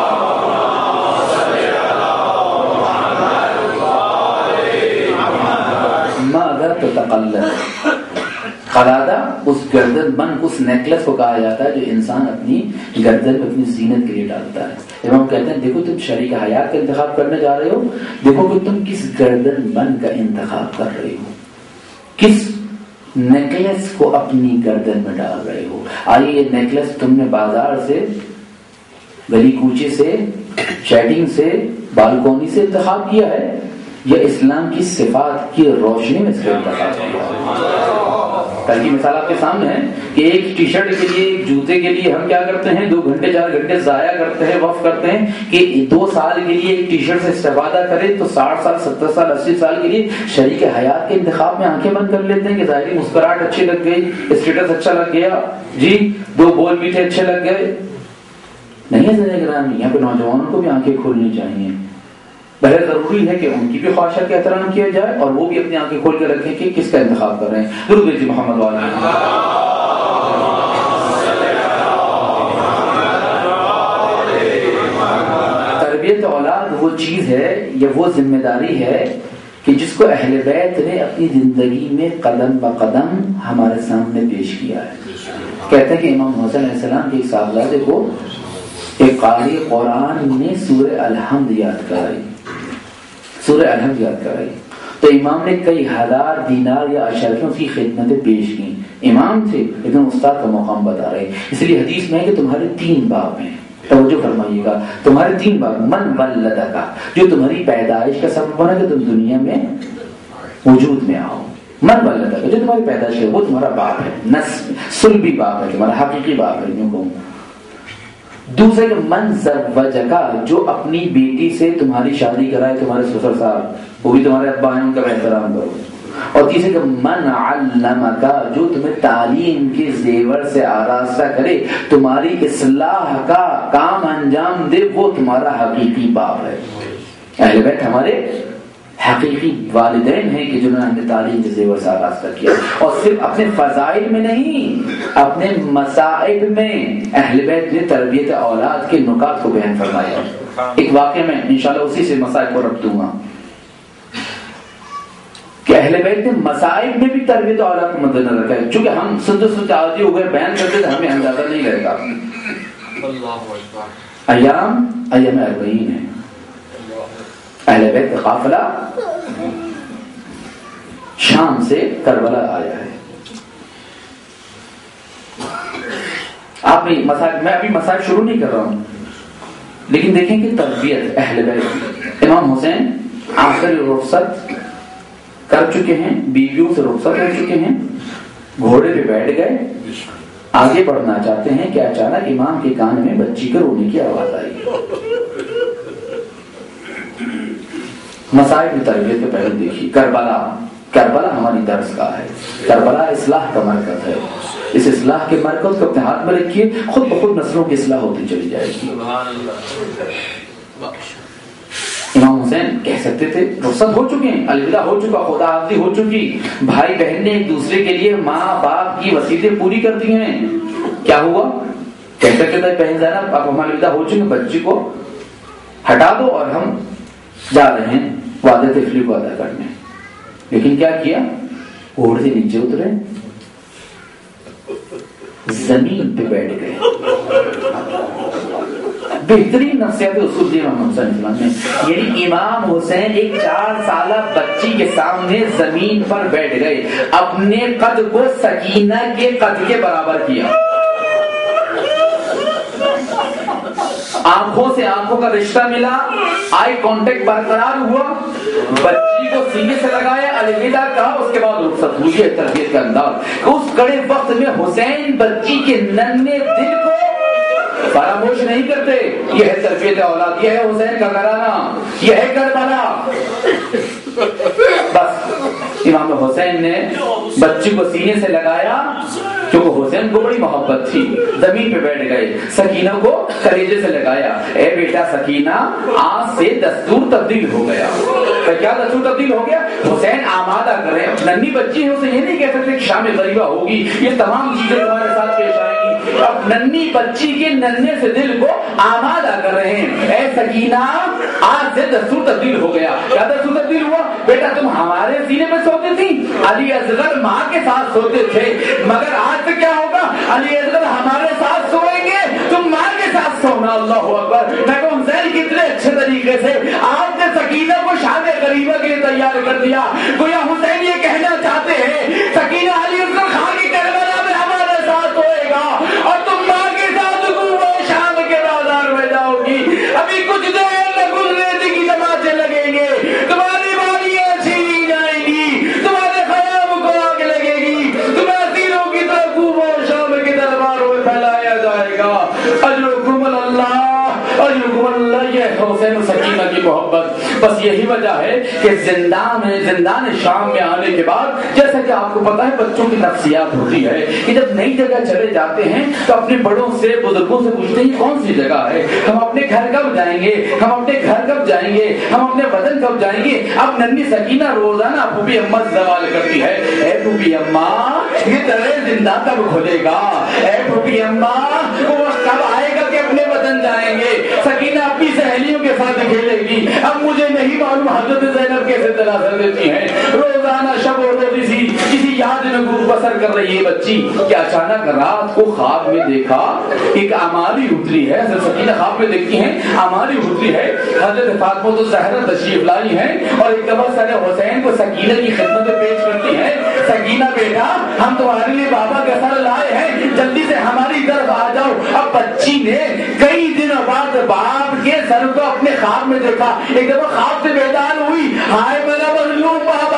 [SPEAKER 1] قلادہ اس گردن بند، اس نیکلس کو کہا جاتا ہے جو انسان اپنی گردن میں اپنی زینت کے لیے ڈالتا ہے. امام کہتے ہیں دیکھو تم شریک حیات کا انتخاب کرنے جا رہے ہو، دیکھو کہ تم کس گردن بند کا انتخاب کر رہے ہو، کس نیکلس کو اپنی گردن میں ڈال رہے ہو. آئیے یہ نیکلس تم نے بازار سے، گلی کوچے سے، چیٹنگ سے، بالکونی سے انتخاب کیا ہے یا اسلام کی صفات کی روشنی میں سے انتخاب کیا ہے؟ کل کی مثال آپ کے سامنے ہے کہ ایک ٹی شرٹ کے لیے، ایک جوتے کے لیے ہم کیا کرتے ہیں؟ 2 گھنٹے 4 گھنٹے ضائع کرتے ہیں، وقف کرتے ہیں کہ 2 سال کے لیے ایک ٹی شرٹ سے استفادہ کریں تو 60 سال 70 سال 80 سال کے لیے شریک حیات کے انتخاب میں آنکھیں بند کر لیتے ہیں کہ ظاہری مسکراہٹ اچھی لگ گئی، اسٹیٹس اچھا لگ گیا، جی 2 بول میٹھے اچھے لگ گئے. نہیں ہے زندگی گرامی، یہاں پہ نوجوانوں کو بھی آنکھیں کھولنی چاہیے. بہت ضروری ہے کہ ان کی بھی خواہشات کا احترام کیا جائے اور وہ بھی اپنی آنکھیں کھول کے رکھیں کہ کس کا انتخاب کر رہے ہیں. درود بھیجیے محمد وعلیہ. تربیت اولاد وہ چیز ہے یا وہ ذمہ داری ہے کہ جس کو اہل بیت نے اپنی زندگی میں قدم بقدم ہمارے سامنے پیش کیا ہے. کہتے ہیں کہ امام حسین علیہ السلام کے ایک صاحبزادے کو ایک قاری قرآن نے سورہ الحمد یاد کرائی، سورہ الحمد یاد کرائی تو امام نے کئی ہزار دینار یا اشرفیوں کی خدمتیں پیش کی. امام تھے لیکن استاد کا مقام بتا رہے. اس لیے حدیث میں ہے کہ تمہارے 3 باپ ہیں، توجہ فرمائیے گا، تمہارے 3 باپ. من ولدک، جو تمہاری پیدائش کا سبب بنا کہ تم دنیا میں وجود میں آؤ. من ولدک، جو تمہاری پیدائش ہے وہ تمہارا باپ ہے، نسب سلبی باپ ہے، تمہارا حقیقی باپ ہے. یوں کہوں. دوسرے کہ من زوجکا، جو اپنی بیٹی سے تمہاری شادی کرائے تمہارے سسر صاحب، وہ بھی تمہارے ابا ہیں، ان کا احترام کرو. اور تیسرے کہ من علمکا، جو تمہیں تعلیم کے زیور سے آراستہ کرے، تمہاری اصلاح کا کام انجام دے، وہ تمہارا حقیقی باپ ہے. اہل بیت ہمارے حقیقی والدین ہیں کہ جنہوں نے ہمیں تعلیم کے زیور سے آراستہ کیا. اور صرف اپنے فضائل میں نہیں، اپنے مصائب میں اہل بیت نے تربیت اولاد کے نکات کو بیان فرمایا. ایک واقعہ میں انشاءاللہ اسی سے مصائب کو ربط دوں گا کہ کہ اہل بیت نے مصائب میں بھی تربیت اولاد کو مد نظر رکھا ہے. چونکہ ہم سنتے عادی ہو گئے بیان کرتے تو ہمیں اندازہ نہیں رہتا. ایام 40 ہے. اہل بیت کا قافلہ شام سے کربلا آیا ہے. آپ میں ابھی مسائل شروع نہیں کر رہا ہوں، لیکن دیکھیں کہ تربیت اہل بیت. امام حسین آخری رخصت کر چکے ہیں، بیویوں سے رخصت ہو چکے ہیں، گھوڑے پہ بیٹھ گئے، آگے بڑھنا چاہتے ہیں کہ اچانک امام کے کان میں بچی کے رونے کی آواز آئی. مسائل کی تربیت کے پہلے دیکھیے. کربلا ہماری درس کا ہے. کربلا اصلاح کا مرکز ہے. اس اصلاح کے مرکز کو اپنے ہاتھ میں رکھیے، خود بخود نسلوں کی اصلاح ہوتی چلی جائے گی. امام حسین کہہ سکتے تھے رخصت ہو چکے ہیں، الوداع ہو چکا، خدا حافظی ہو چکی، بھائی بہن نے ایک دوسرے کے لیے ماں باپ کی وصیتیں پوری کر دی ہیں. کیا ہوا؟ کہہ سکتے تھے بہن زینب آپ ہمارا الوداع ہو چکے، بچی کو ہٹا دو اور ہم جا رہے ہیں وعدہ تفریح کو ادا کرنے. لیکن کیا کیا؟ گھوڑے سے نیچے اترے، زمین پہ بیٹھ گئے. بہترین نصیحت اصول دی امام حسین نے. یعنی امام حسین ایک 4 سالہ بچی کے سامنے زمین پر بیٹھ گئے، اپنے قد کو سکینہ کے قد کے برابر کیا، آنکھوں سے آنکھوں کا رشتہ ملا، آئی کانٹیکٹ برقرار ہوا، بچی کو سینے سے لگایا، الوداع کہا، اس کے بعد رخصت ہوئی. ہے تربیت کا انداز. اس کڑے وقت میں حسین بچی کے ننھے دل کو فراموش نہیں کرتے. یہ ہے تربیت اولاد، یہ ہے حسین کا گھرانہ، یہ ہے کربلا. بس امام حسین نے بچی کو سینے سے لگایا کیونکہ حسین کو بڑی محبت تھی. زمین پہ بیٹھ گئے، سکینہ کو کلیجے سے لگایا. اے بیٹا سکینہ، آج سے دستور تبدیل ہو گیا. کیا دستور تبدیل ہو گیا؟ حسین آمادہ کریں. ننھی بچی ہے، اسے یہ نہیں کہہ سکتے کہ شام غریبہ ہوگی، یہ تمام چیزیں تمہارے ساتھ پیش آئیں گی. اب ننھی بچی کے ننھے سے دل کو آمادہ کر رہے ہیں. اے سکینہ، آج سے دستور تبدیل ہو گیا. کیا دستور تبدیل ہوا؟ بیٹا تم ہمارے سینے میں سوتے تھی، علی اصغر ماں کے ساتھ سوتے تھے، مگر آج سے کیا ہوگا؟ علی اصغر ہمارے ساتھ سوئیں گے، تم ماں کے ساتھ سونا. اللہ اکبر. میں کو حسین کتنے اچھے طریقے سے آپ نے سکینہ کو شام غریبہ کے لیے تیار کر دیا. گویا حسین یہ کہنا چاہتے ہیں سکینہ علی اصغر خان کی کربلا میں ہمارے ساتھ ہوئے گا اور تم ماں کے ساتھ شام کے بازار میں جاؤ گی. ابھی کچھ دیر میں گلریزی کی جماعتیں لگیں گے، تمہاری باریاں چھینی جائیں گی، تمہارے خیام کو آگ لگے گی، تمہیں اسیروں کی طرف اور شام کے درباروں میں پھیلایا جائے گا. اجرکم اللہ، اجرکم اللہ. یہ حسین و سکینہ کی محبت. بس یہی وجہ ہے کہ زندان شام میں آنے کے بعد جیسا کہ آپ کو پتا ہے بچوں کی نفسیات ہوتی ہے کہ جب نئی جگہ چلے جاتے ہیں تو اپنے بڑوں سے بزرگوں سے پوچھتے ہیں کون سی جگہ ہے، ہم اپنے گھر کب جائیں گے، ہم اپنے گھر کب جائیں گے، ہم اپنے وطن کب جائیں گے. اب ننھی سکینہ روزانہ پھوپھی اماں سے سوال کرتی ہے، اے پھوپھی اماں یہ درے زندہ کب کھلے گا، اے پھوپھی اماں وہ وقت کب آئے گا کہ اپنے وطن جائیں گے. سکینہ اپنی سہیلیوں کے ساتھ کھیلے گی. اب مجھے نہیں معلوم حضرت زینب کیسے تناظر دیتی ہیں، روزانہ شب و روز کسی یاد میں بسر کر رہی ہے بچی کہ اچانک رات کو خواب میں دیکھا ایک اماری اتری ہے. حضرت سکینہ خواب میں دیکھتی ہیں اماری اتری ہے، حضرت فاطمہ الزہرا تشریف لائی ہیں اور ایک دفعہ سر حسین کو سکینہ کی خدمت میں پیش کرتی ہیں. سکینہ بیٹا ہم تمہارے لیے بابا کا سر لائے ہیں، جلدی سے ہماری طرف آ جاؤ. اب بچی نے کئی دنوں بعد باپ کے سر کو اپنے خواب میں دیکھا. ایک دفعہ خواب سے بیدار ہوئی، ہائے میرا مظلوم بابا،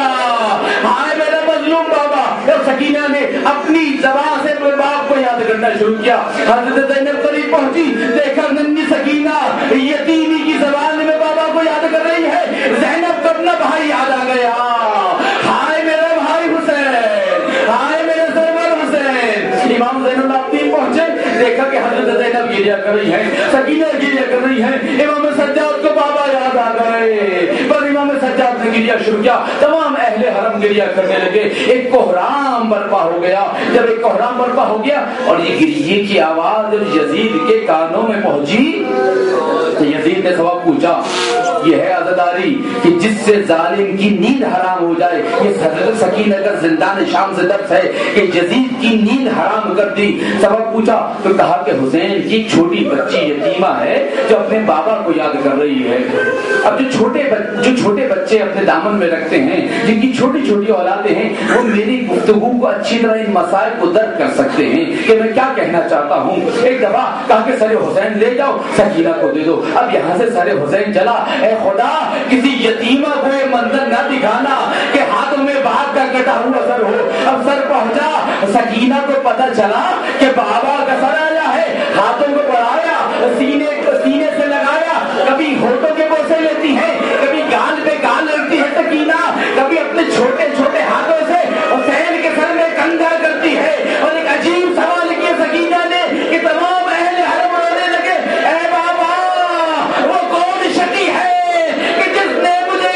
[SPEAKER 1] ہائے میرا مظلوم بابا. جب سکینہ نے اپنی زبان سے اپنے باپ کو یاد کرنا شروع کیا، حضرت زینب قریب پہنچی، دیکھا ننھی سکینہ یتیمی کی زبان میں بابا کو یاد کر رہی ہے. زینب کو اپنا بھائی یاد آ گیا، ہائے میرا بھائی حسین، ہائے میرے سرور حسین. امام زین العابدین پہنچے، دیکھا کہ حضرت زینب گریہ کر رہی ہے، سکینہ گریہ کر رہی ہے. امام سجاد کو بابا یاد آ گئے، پر امام سجاد نے گریہ شروع کیا، تمام اہل حرم گریہ کرنے لگے. ایک کوہرام برپا ہو گیا. جب ایک کوہرام برپا ہو گیا اور یہ گریہ کی آواز جب یزید کے کانوں میں پہنچی تو یزید نے سوال پوچھا، یہ ہے عزاداری کہ جس سے ظالم کی نیند حرام ہو جائے. یہ حضرت سکینہ کا زندان شام سے درس ہے کہ یزید کی نیند حرام کر دی. سبق پوچھا تو کہا کہ حسین کی چھوٹی بچی یتیمہ ہے جو اپنے بابا کو یاد کر رہی ہے. اب جو چھوٹے بچے اپنے دامن میں رکھتے ہیں، جن کی چھوٹی چھوٹی اولادیں ہیں، وہ میری گفتگو کو اچھی طرح ان مسائل کو درک کر سکتے ہیں کہ میں کیا کہنا چاہتا ہوں. ایک دفعہ کہا کہ سر حسین لے جاؤ، سکینہ کو دے دو. اب یہاں سے سر حسین چلا. اے خدا، کسی یتیمہ کو یہ منظر نہ دکھانا کہ ہاتھوں میں باپ کا کٹا ہوا سر ہو. اب سر پہنچا، سکینہ کو پتہ چلا کہ بابا کا سر آیا ہے. ہاتھوں کو بڑھایا، سینے سے لگایا. کبھی ہونٹوں کے بوسے لیتی ہے، کبھی گال پہ گال لگتی ہے سکینہ، کبھی اپنے چھوٹے چھوٹے ہاتھوں سے حسین کے سر میں کنگا کرتی ہے. اور ایک عجیب سوال کیا سکینہ نے کہ تمام اہل حرم رونے لگے. اے بابا، وہ کون شقی ہے کہ جس نے مجھے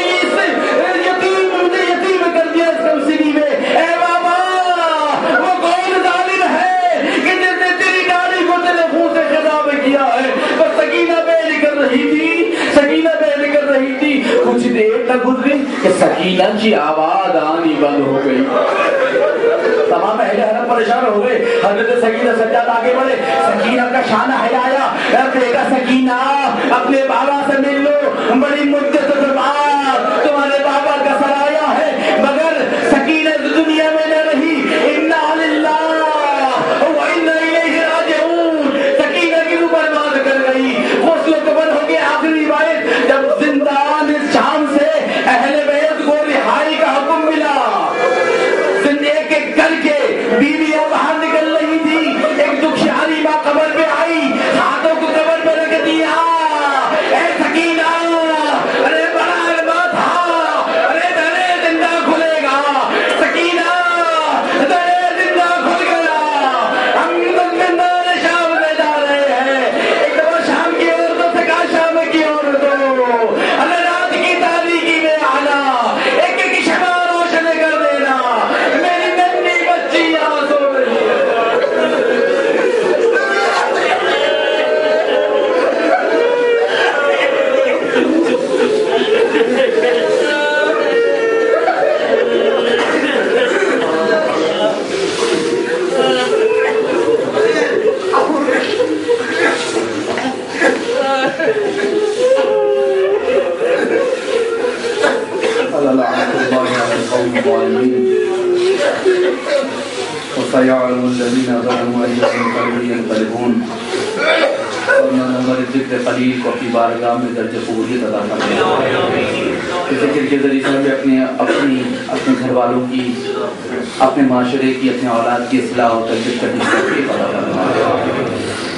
[SPEAKER 1] یتیم کر دیا اس کمسنی میں؟ اے بابا، وہ کون ظالم ہے کہ جس نے تیری داڑھی کو تیرے منہ سے خطاب کیا ہے؟ بس سکینہ بیل کر رہی تھی. کچھ دیر نہ گزری کہ سکینہ کی آواز آنی بند ہو گئی. تمام اہل حرم پریشان ہو گئے. حضرت سکینہ سجاد آگے بڑھے. سکینہ کا شانہ ہلایا. بیٹا سکینہ، اپنے بابا سے مل لو، بڑی مدت کے بعد تمہارے بابا کا سر آیا ہے. مگر سکینہ دنیا میں نہ رہی. انا للہ و انا الیہ راجعون. سکینہ کی روح برباد کر گئی. غسل و کفن ہو گیا. آخری روایت، جب زندان شام سے اہل بیت کو رہائی کا حکم ملا، ایک ایک کر کے بیویاں باہر نکل رہی تھی. ایک دکھیاری ماں قبر پہ آئی، ہاتھوں کو قبر پہ رکھ دیا. اے سکینہ، ارے بڑا ارما تھا، ارے درے زندہ کھلے گا. سکینہ، درے زندہ کھل گیا. ہم زندان شام میں جا رہے ہیں. ایک دفعہ شام کی عورتوں سے کہا، شام کی عورتوں، اللہ رات کی تاریکی میں آنا، ایک ایک شمع روشن کر دینا. میری ننھی بچی یہاں سو رہی ہے. وسيعلم الذين ظلموا أي منقلب ينقلبون. اور ہمارے ذکر قلیل کو اپنی بارگاہ میں درجہ قبولیت عطا فرمائے. ذکر کے ذریعے سے اپنے گھر والوں کی، اپنے معاشرے کی، اپنے اولاد کی اصلاح اور تربیت کرنے کی توفیق عطا فرمائے.